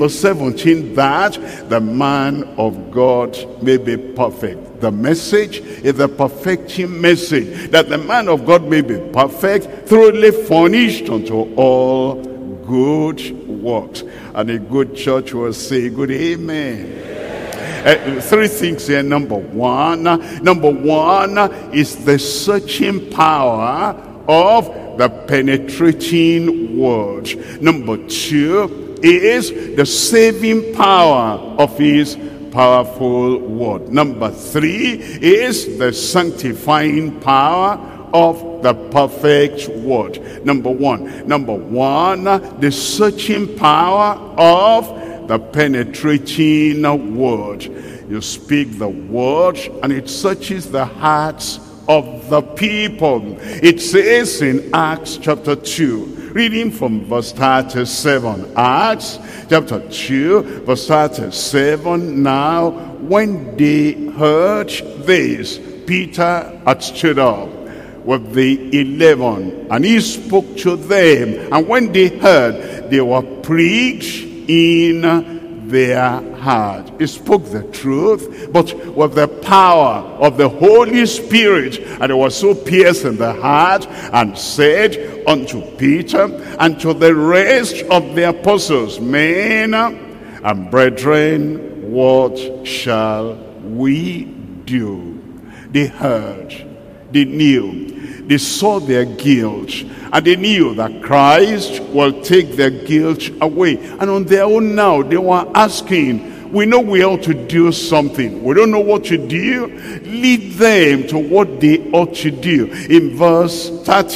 that the man of God may be perfect. The message is the perfecting message, that the man of God may be perfect, thoroughly furnished unto all good works. And a good church will say good amen. Three things here. Number one is the searching power of the penetrating word. Number two is the saving power of his powerful word. Number three is the sanctifying power of the perfect word. Number one, the searching power of the penetrating word. You speak the word and it searches the hearts of the people. It says in Acts chapter 2, reading from verse 37. Acts chapter 2, verse 37. Now, when they heard this, Peter had stood up with the 11, and he spoke to them. And when they heard, they were pricked in their heart. He spoke the truth, but with the power of the Holy Spirit, and it was so pierced in the heart, and said unto Peter and to the rest of the apostles, men and brethren, what shall we do? They heard, they knew, they saw their guilt, and they knew that Christ will take their guilt away. And on their own now, they were asking, we know we ought to do something. We don't know what to do. Lead them to what they ought to do. In verse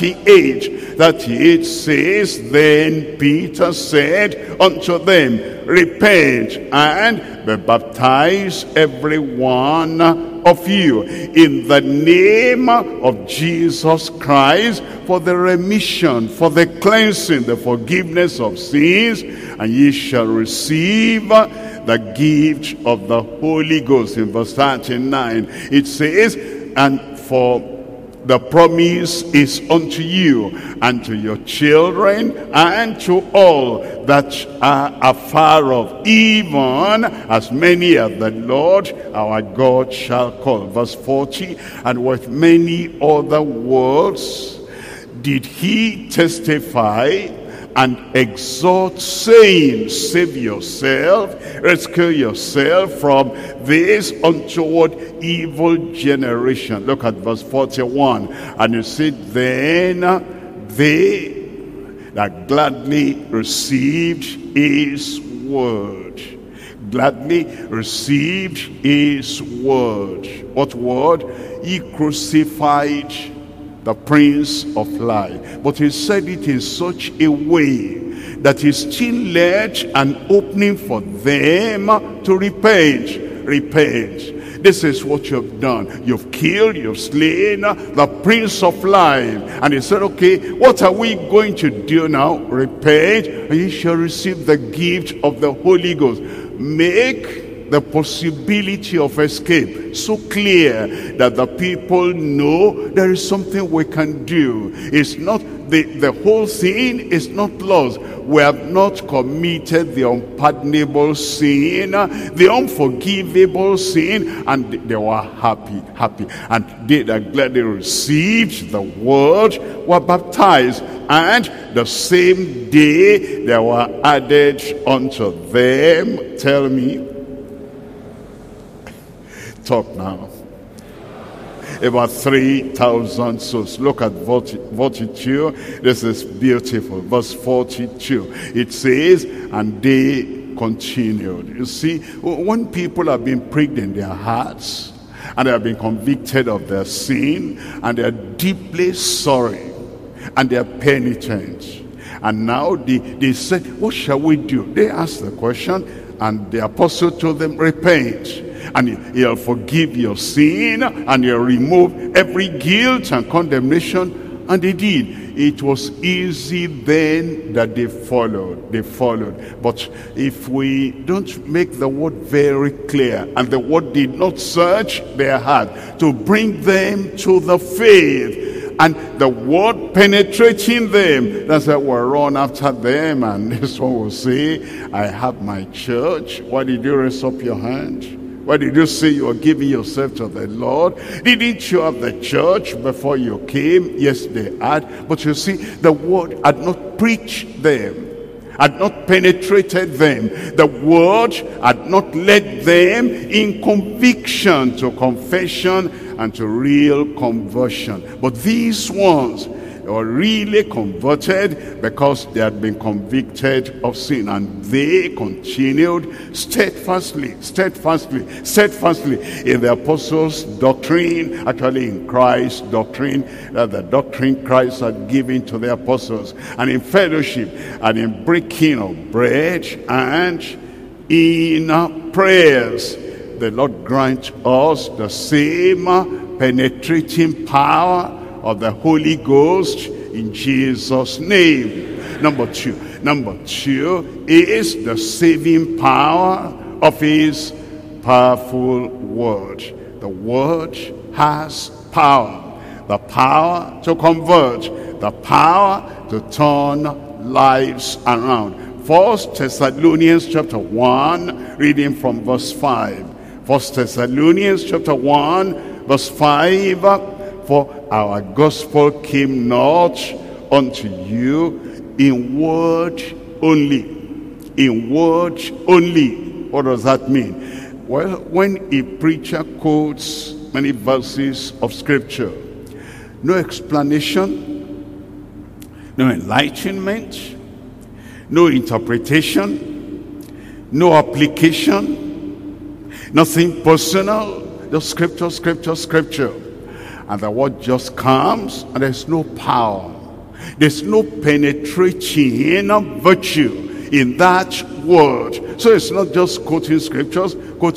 38 says, then Peter said unto them, repent and be baptized every one of you in the name of Jesus Christ for the remission, for the cleansing, the forgiveness of sins, and ye shall receive the gift of the Holy Ghost. In verse 39 it says, and for the promise is unto you and to your children and to all that are afar off, even as many as the Lord our God shall call. Verse 40, and with many other words did he testify and exhort, saying, save yourself, rescue yourself from this untoward evil generation. Look at verse 41. And you see, then they that gladly received his word. Gladly received his word. What word? He crucified the prince of life. But he said it in such a way that he still left an opening for them to repent. Repent. This is what you've done. You've killed, you've slain the Prince of Life. And he said, okay, what are we going to do now? Repent, and you shall receive the gift of the Holy Ghost. Make the possibility of escape so clear that the people know there is something we can do. It's not the whole thing is not lost. We have not committed the unpardonable sin, the unforgivable sin, and they were happy. And they that gladly received the word were baptized, and the same day there were added unto them, tell me, talk now, about 3,000 souls. Look at 42. This is beautiful. Verse 42. It says, and they continued. You see, when people have been pricked in their hearts, and they have been convicted of their sin, and they are deeply sorry, and they are penitent, and now they said, what shall we do? They asked the question, and the apostle told them, repent, and he'll forgive your sin, and he'll remove every guilt and condemnation. And they did. It was easy then that they followed. But if we don't make the word very clear, and the word did not search their heart to bring them to the faith, and the word penetrating them, that's why we'll run after them, and this one will say, I have my church. Why did you raise up your hand? Why did you say you are giving yourself to the Lord? Didn't you have the church before you came? Yes, they had. But you see, the word had not preached them, had not penetrated them. The word had not led them in conviction to confession and to real conversion. But these ones were really converted because they had been convicted of sin, and they continued steadfastly in the apostles' doctrine, actually in Christ's doctrine, that the doctrine Christ had given to the apostles, and in fellowship, and in breaking of bread, and in prayers. The Lord grant us the same penetrating power of the Holy Ghost in Jesus' name. Number two is the saving power of his powerful word. The word has power. The power to convert. The power to turn lives around. 1 Thessalonians chapter 1, reading from verse 5. 1 Thessalonians chapter 1, verse 5. For our gospel came not unto you in word only. In word only. What does that mean? Well, when a preacher quotes many verses of scripture, no explanation, no enlightenment, no interpretation, no application, nothing personal, just scripture. And the word just comes, and there's no power. There's no penetrating virtue in that word. So it's not just quoting scriptures.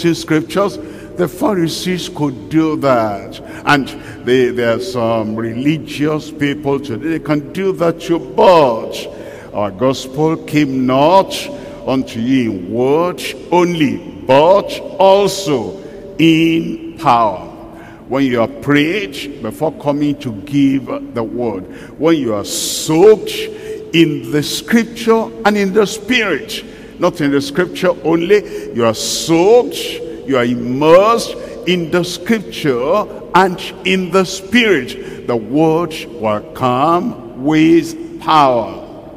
The Pharisees could do that. And there are some religious people today, they can do that too. But our gospel came not unto you in word only, but also in power. When you are prayed before coming to give the word, when you are soaked in the scripture and in the spirit, not in the scripture only, you are soaked, you are immersed in the scripture and in the spirit, the word will come with power.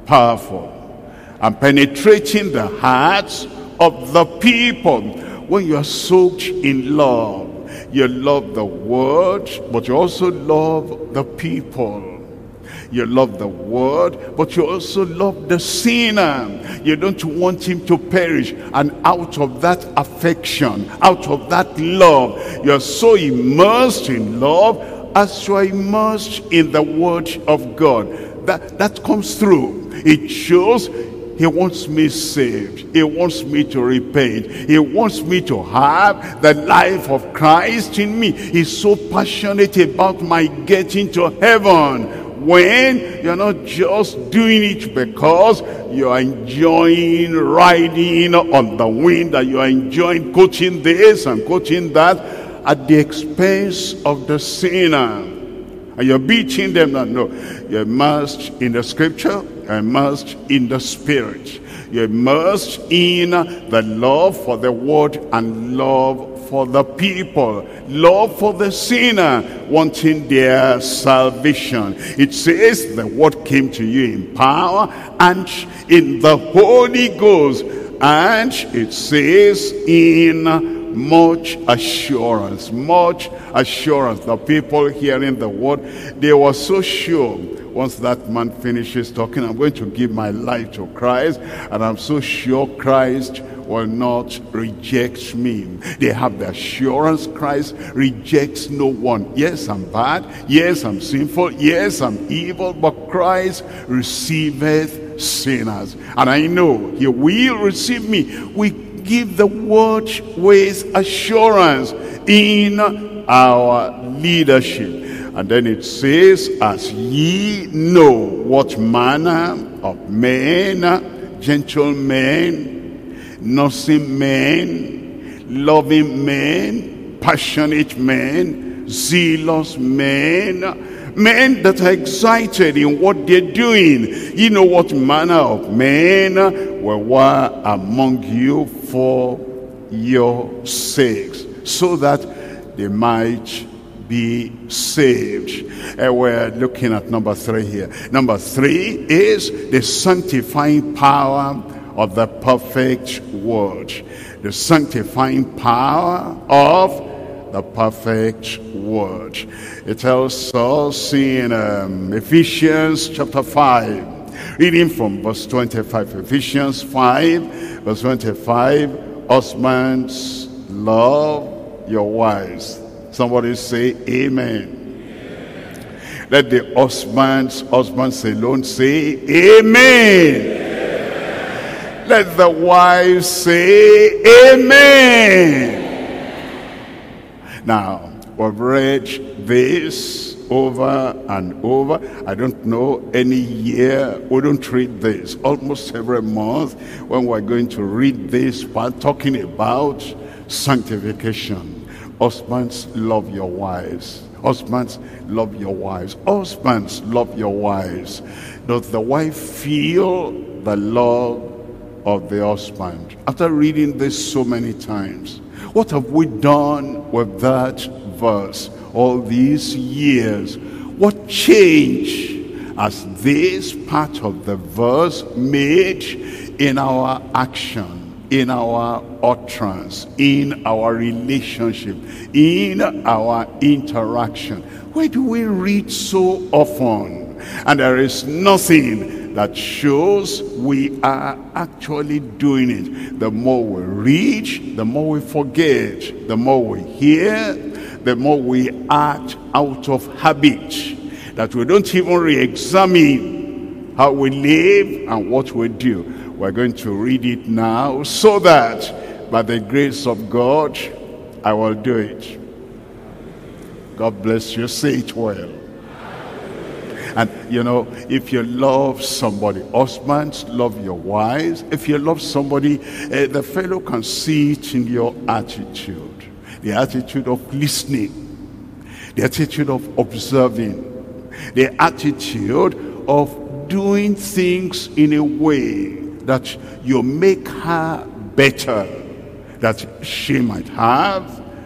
powerful and penetrating the hearts of the people. When you are soaked in love, you love the word, but you also love the people. You love the word, but you also love the sinner. You don't want him to perish. And out of that affection, out of that love, you're so immersed in love as you are immersed in the word of God. That comes through. It shows he wants me saved. He wants me to repent. He wants me to have the life of Christ in me. He's so passionate about my getting to heaven. When you're not just doing it because you're enjoying riding on the wind, that you're enjoying quoting this and quoting that at the expense of the sinner. And you're beating them. No, you're immersed in the scripture, you're immersed in the spirit. You're immersed in the love for the word and love for the people, love for the sinner, wanting their salvation. It says the word came to you in power and in the Holy Ghost, and it says in much assurance. Much assurance. The people hearing the word, they were so sure. Once that man finishes talking, I'm going to give my life to Christ, and I'm so sure Christ will not reject me. They have the assurance Christ rejects no one. Yes, I'm bad. Yes, I'm sinful. Yes, I'm evil. But Christ receiveth sinners. And I know he will receive me. We give the word with assurance in our leadership. And then it says, as ye know what manner of men, gentlemen, nursing men, loving men, passionate men, zealous men, men that are excited in what they're doing. You know what manner of men were among you for your sakes, so that they might be saved. We're looking at number 3 here. Number 3 is the sanctifying power of the perfect word. The sanctifying power of the perfect word. It tells us in Ephesians chapter 5, reading from verse 25. Ephesians 5 verse 25. Husbands, love your wives. Somebody say amen. Amen. Let the husbands alone say amen. Amen. Let the wives say amen. Now, we've read this over and over. I don't know any year we don't read this. Almost every month when we're going to read this part talking about sanctification. Husbands, love your wives. Husbands, love your wives. Husbands, love your wives. Does the wife feel the love of the husband? After reading this so many times, what have we done with that verse all these years? What change has this part of the verse made in our action, in our utterance, in our relationship, in our interaction? Why do we read so often? And there is nothing that shows we are actually doing it. The more we read, the more we forget. The more we hear, the more we act out of habit, that we don't even re-examine how we live and what we do. We're going to read it now so that by the grace of God, I will do it. God bless you. Say it well. And you know, if you love somebody, husbands, love your wives. If you love somebody, the fellow can see it in your attitude. The attitude of listening. The attitude of observing. The attitude of doing things in a way that you make her better, that she might have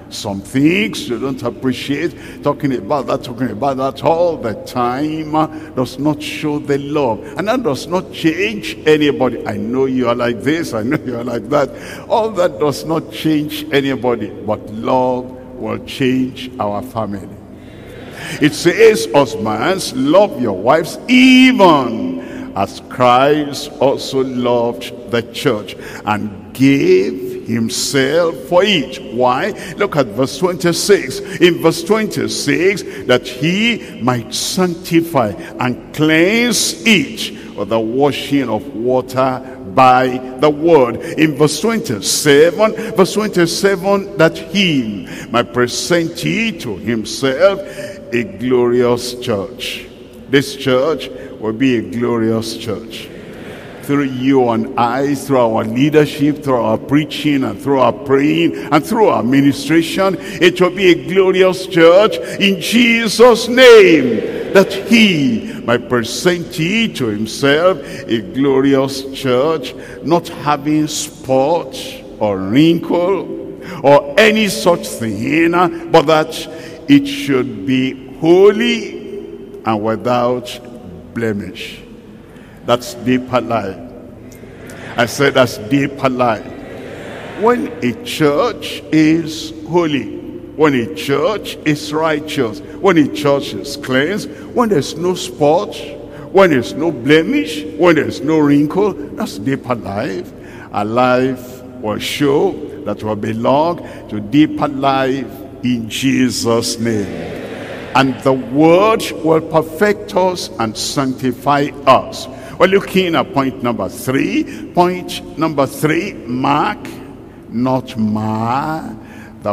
some things you don't appreciate. Talking about that all the time does not show the love. And that does not change anybody. I know you are like this, I know you are like that. All that does not change anybody. But love will change our family. It says, husbands, love your wives even as Christ also loved the church and gave himself for it. Why? Look at verse 26. In verse 26, that he might sanctify and cleanse it with the washing of water by the word. In verse 27, that he might present it to himself a glorious church. This church will be a glorious church. Through you and I, through our leadership, through our preaching, and through our praying, and through our ministration, it will be a glorious church in Jesus' name, that he might present it to himself a glorious church, not having spot or wrinkle or any such thing, but that it should be holy and without blemish. That's deeper life. I said that's deeper life. When a church is holy, when a church is righteous, when a church is cleansed, when there's no spot, when there's no blemish, when there's no wrinkle, that's deeper life. Our life will show that we belong to deeper life in Jesus' name. And the word will perfect us and sanctify us. We're looking at point number 3. Point number 3, mark, not mar, the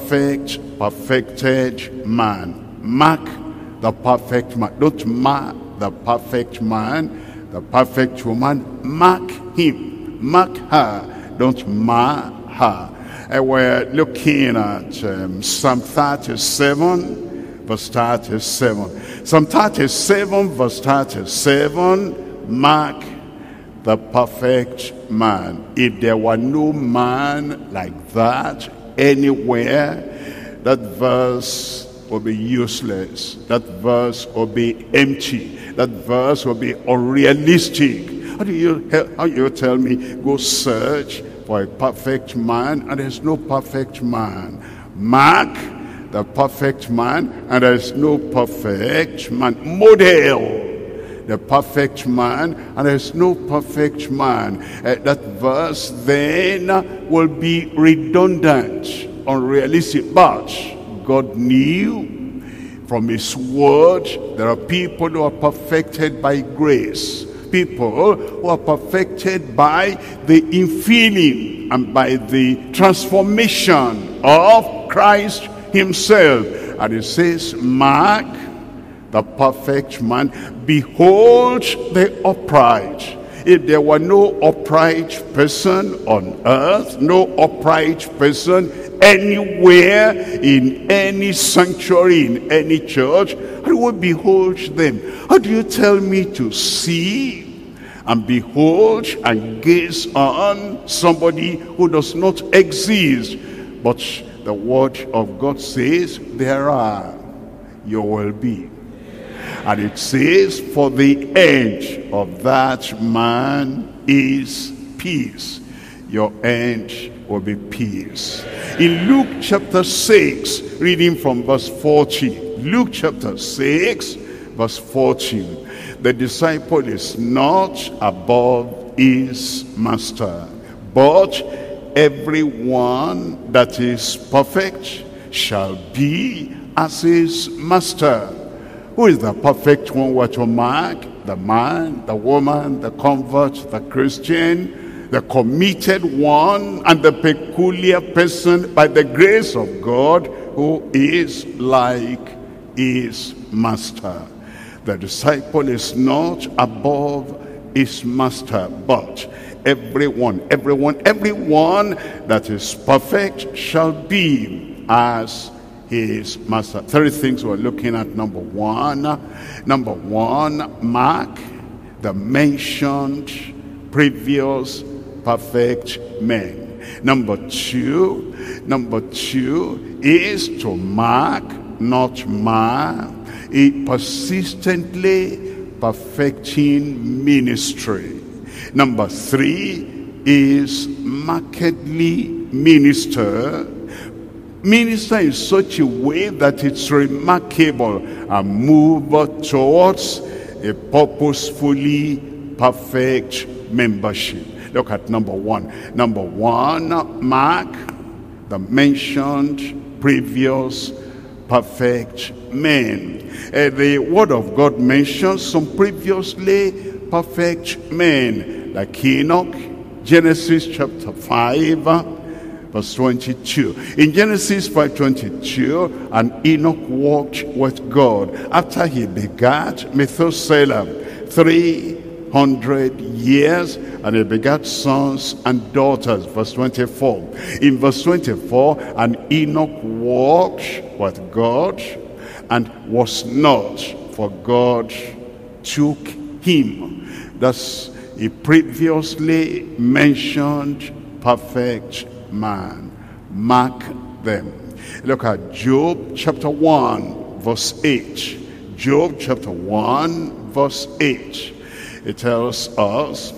perfected man. Mark the perfect man. Don't mar the perfect man, the perfect woman. Mark him, mark her, don't mar her. And we're looking at Psalm 37, verse 37. Psalm 37, verse 37. Mark the perfect man. If there were no man like that anywhere, that verse will be useless. That verse will be empty. That verse will be unrealistic. How you tell me, go search for a perfect man, and there's no perfect man? Mark the perfect man, and there's no perfect man. Model the perfect man, and there's no perfect man. That verse then will be redundant, unrealistic. But God knew from his word there are people who are perfected by grace, people who are perfected by the infilling and by the transformation of Christ himself. And it says, mark the perfect man, behold the upright. If there were no upright person on earth, no upright person anywhere, in any sanctuary, in any church, I would behold them. How do you tell me to see and behold and gaze on somebody who does not exist? But the word of God says, there are, you will be. And it says, for the end of that man is peace. Your end will be peace. In Luke chapter 6, reading from verse 40. Luke chapter 6, verse 40. The disciple is not above his master, but everyone that is perfect shall be as his master. Who is the perfect one we're to mark? The man, the woman, the convert, the Christian, the committed one, and the peculiar person by the grace of God who is like his master. The disciple is not above his master, but everyone that is perfect shall be as his master. 3 things we're looking at. Number one, mark the mentioned previous perfect men. Number two is to mark, not mar, a persistently perfecting ministry. Number three is markedly minister. Minister in such a way that it's remarkable and move towards a purposefully perfect membership. Look at number one. Number one, mark the mentioned previous perfect men. The word of God mentions some previously perfect men, like Enoch, Genesis chapter 5, verse 22. In Genesis 5:22, and Enoch walked with God after he begat Methuselah 300 years, and he begat sons and daughters. Verse 24. In verse 24, and Enoch walked with God and was not, for God took him. That's a previously mentioned perfect man. Mark them. Look at Job chapter 1 verse 8. Job chapter 1 verse 8. It tells us,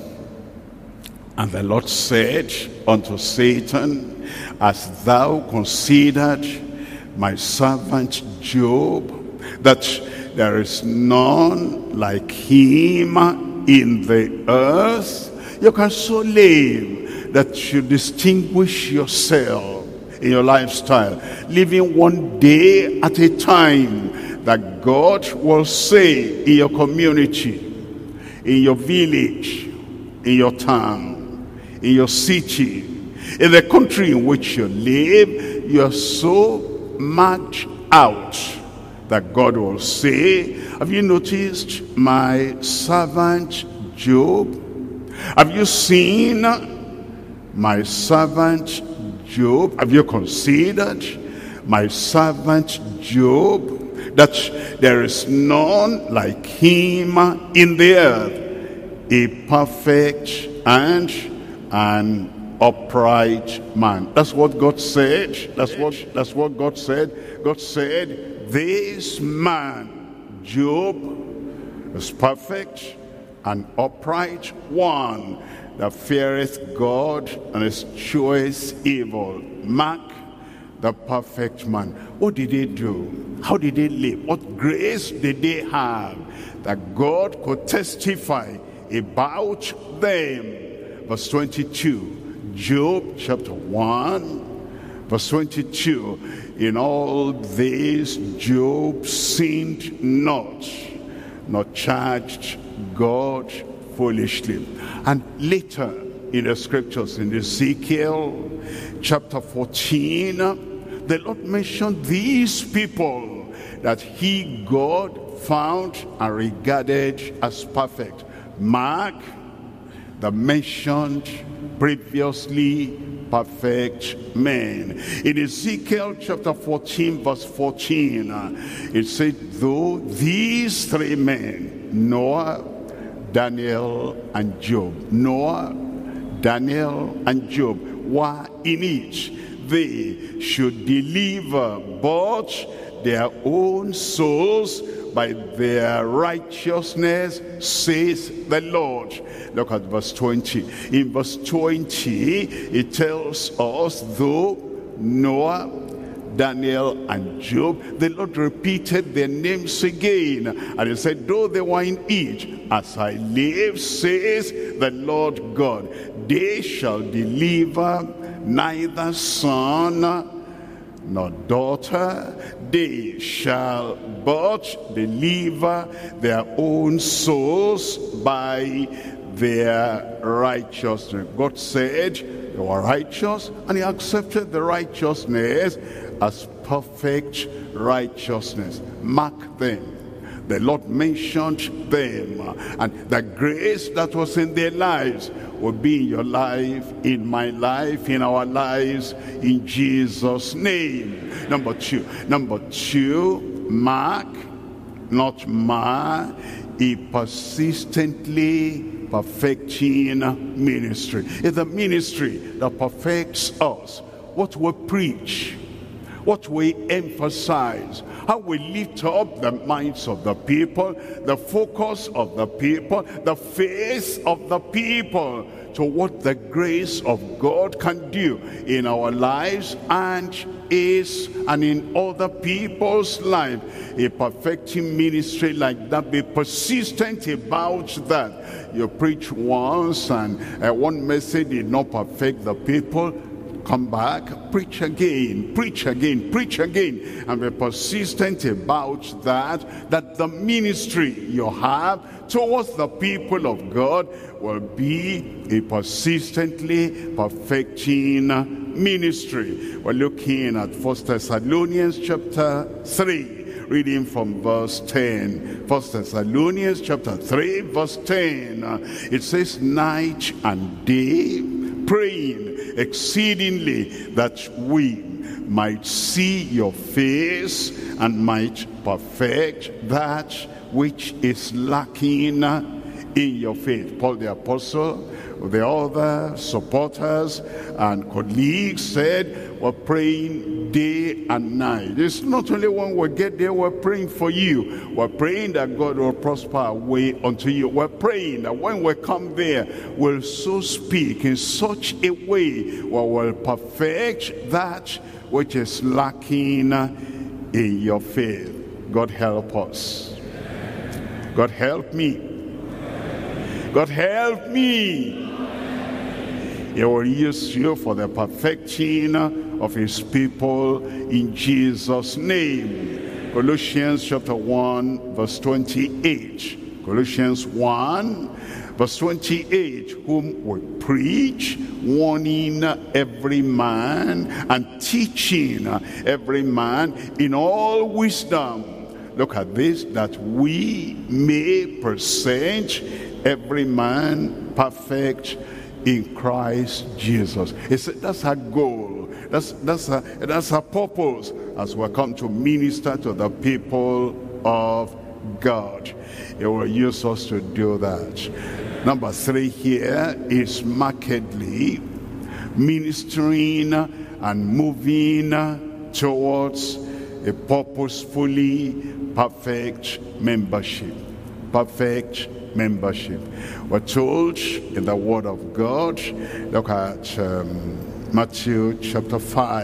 and the Lord said unto Satan, hast thou considered my servant Job, that there is none like him in the earth? You can so live that you distinguish yourself in your lifestyle, living one day at a time, that God will say in your community, in your village, in your town, in your city, in the country in which you live, you are so marked out that God will say, have you noticed my servant Job? Have you seen my servant Job? Have you considered my servant Job? That there is none like him in the earth, a perfect and an upright man. That's what God said. That's what God said. God said, this man, Job, is perfect and upright, one that feareth God and escheweth evil. Mark the perfect man. What did they do? How did they live? What grace did they have that God could testify about them? Verse 22, Job chapter 1, verse 22. In all this Job sinned not, nor charged God foolishly. And later in the scriptures, in Ezekiel chapter 14, the Lord mentioned these people that he, God, found and regarded as perfect. Mark the mentioned previously perfect men. In Ezekiel chapter 14 verse 14, it said, though these three men, Noah, Daniel, and Job, Noah, Daniel, and Job, were in it, they should deliver but their own souls by their righteousness, says the Lord. Look at verse 20. In verse 20, it tells us, though Noah, Daniel, and Job, the Lord repeated their names again. And he said, though they were in it, as I live, says the Lord God, they shall deliver neither son nor daughter, they shall but deliver their own souls by their righteousness. God said, you are righteous, and he accepted the righteousness as perfect righteousness. Mark them. The Lord mentioned them, and the grace that was in their lives will be in your life, in my life, in our lives, in Jesus' name. Number two, mark, not mar, a persistently perfecting ministry. It's the ministry that perfects us. What we preach, what we emphasize, how we lift up the minds of the people, the focus of the people, the faith of the people to what the grace of God can do in our lives and in other people's life. A perfecting ministry like that, be persistent about that. You preach once and one message did not perfect the people. Come back, preach again, preach again, preach again, and be persistent about that the ministry you have towards the people of God will be a persistently perfecting ministry. We're looking at 1 Thessalonians chapter 3, reading from verse 10. 1 Thessalonians chapter 3, verse 10. It says, night and day, praying exceedingly that we might see your face and might perfect that which is lacking in your faith. Paul the apostle, the other supporters and colleagues said, we're praying day and night. It's not only when we get there, we're praying for you. We're praying that God will prosper our way unto you. We're praying that when we come there, we'll so speak in such a way where we'll perfect that which is lacking in your faith. God help us. God help me. God help me. He will use you for the perfecting of his people in Jesus' name. Colossians chapter 1 verse 28. Colossians 1 verse 28. Whom we preach, warning every man and teaching every man in all wisdom. Look at this, that we may present every man perfect in Christ Jesus. That's our goal. That's our purpose as we come to minister to the people of God. He will use us to do that. Number 3 here is markedly ministering and moving towards a purposefully perfect membership. Perfect membership. We're told in the Word of God, look at Matthew chapter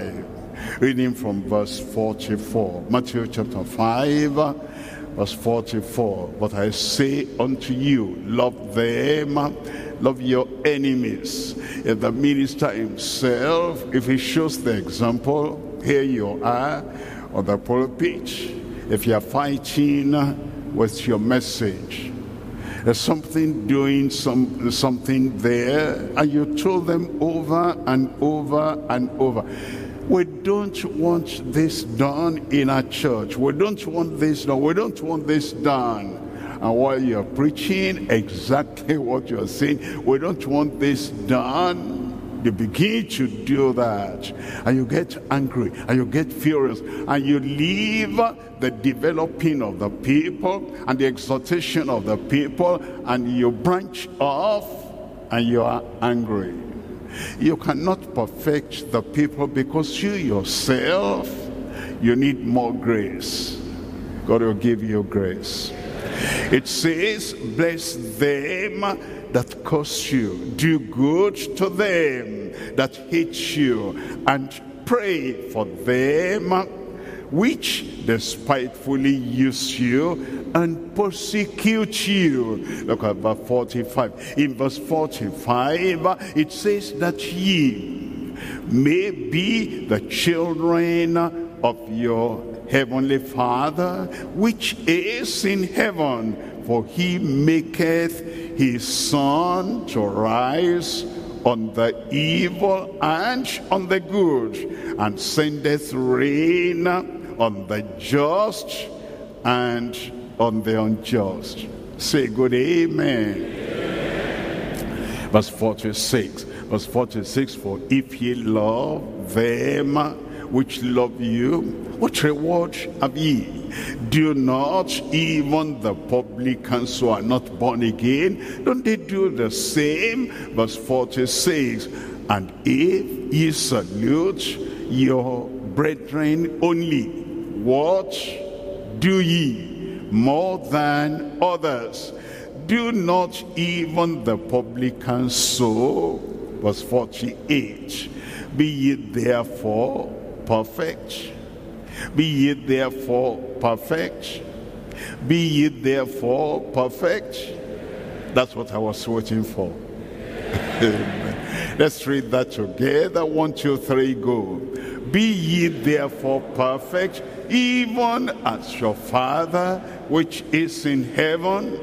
5, reading from verse 44. Matthew chapter 5, verse 44. But I say unto you, love them, love your enemies. If the minister himself, if he shows the example, here you are on the pulpit. If you are fighting with your message, there's something doing something there, and you told them over and over and over. We don't want this done in our church. We don't want this done. We don't want this done. And while you're preaching exactly what you're saying, we don't want this done, you begin to do that, and you get angry, and you get furious, and you leave the developing of the people and the exhortation of the people, and you branch off, and you are angry. You cannot perfect the people because you yourself, you need more grace. God will give you grace. It says, bless them that curse you, do good to them that hate you, and pray for them which despitefully use you and persecute you. Look at verse 45. In verse 45, it says that ye may be the children of your heavenly Father, which is in heaven. For he maketh his sun to rise on the evil and on the good, and sendeth rain on the just and on the unjust. Say good amen. Verse 46. Verse 46, for if ye love them which love you, what reward have ye? Do not even the publicans who are not born again, don't they do the same? Verse 46, and if ye salute your brethren only, what do ye more than others? Do not even the publicans so? Verse 48, be ye therefore perfect. Be ye therefore perfect. Be ye therefore perfect. That's what I was waiting for. Let's read that together. 1, 2, 3, go. Be ye therefore perfect, even as your Father which is in heaven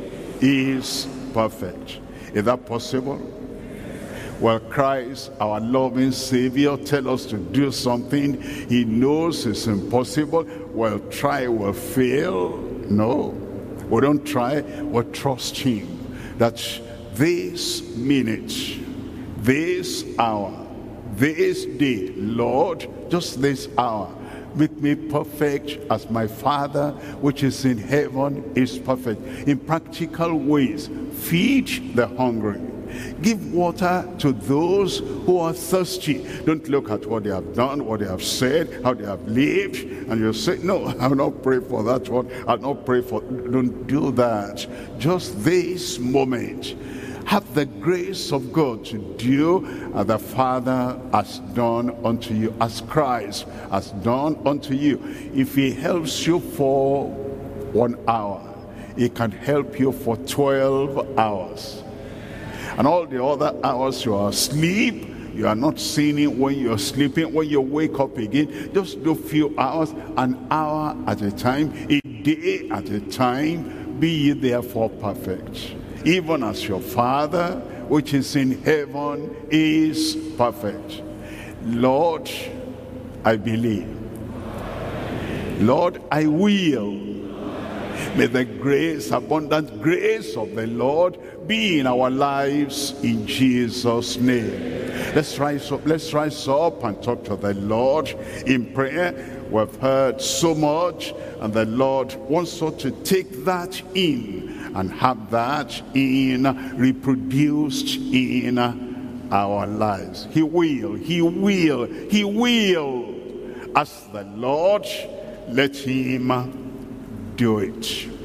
is perfect. Is that possible? Well, Christ, our loving Savior, tell us to do something he knows is impossible. We'll try, we'll fail. No, we don't try, we trust him that this minute, this hour, this day, Lord, just this hour, make me perfect as my Father which is in heaven is perfect. In practical ways, feed the hungry. Give water to those who are thirsty. Don't look at what they have done, what they have said, how they have lived, and you say, no, I'll not pray for that one. I'll not pray for... Don't do that. Just this moment. Have the grace of God to do as the Father has done unto you, as Christ has done unto you. If he helps you for 1 hour, he can help you for 12 hours. And all the other hours you are asleep, you are not sinning when you're sleeping. When you wake up again, just do a few hours, an hour at a time, a day at a time. Be ye therefore perfect, even as your Father which is in heaven is perfect. Lord, I believe. Lord, I will. May the grace, abundant grace of the Lord be in our lives in Jesus' name. Let's rise up and talk to the Lord in prayer. We've heard so much, and the Lord wants us to take that in and have that reproduced in our lives. He will. Ask the Lord, let him do it.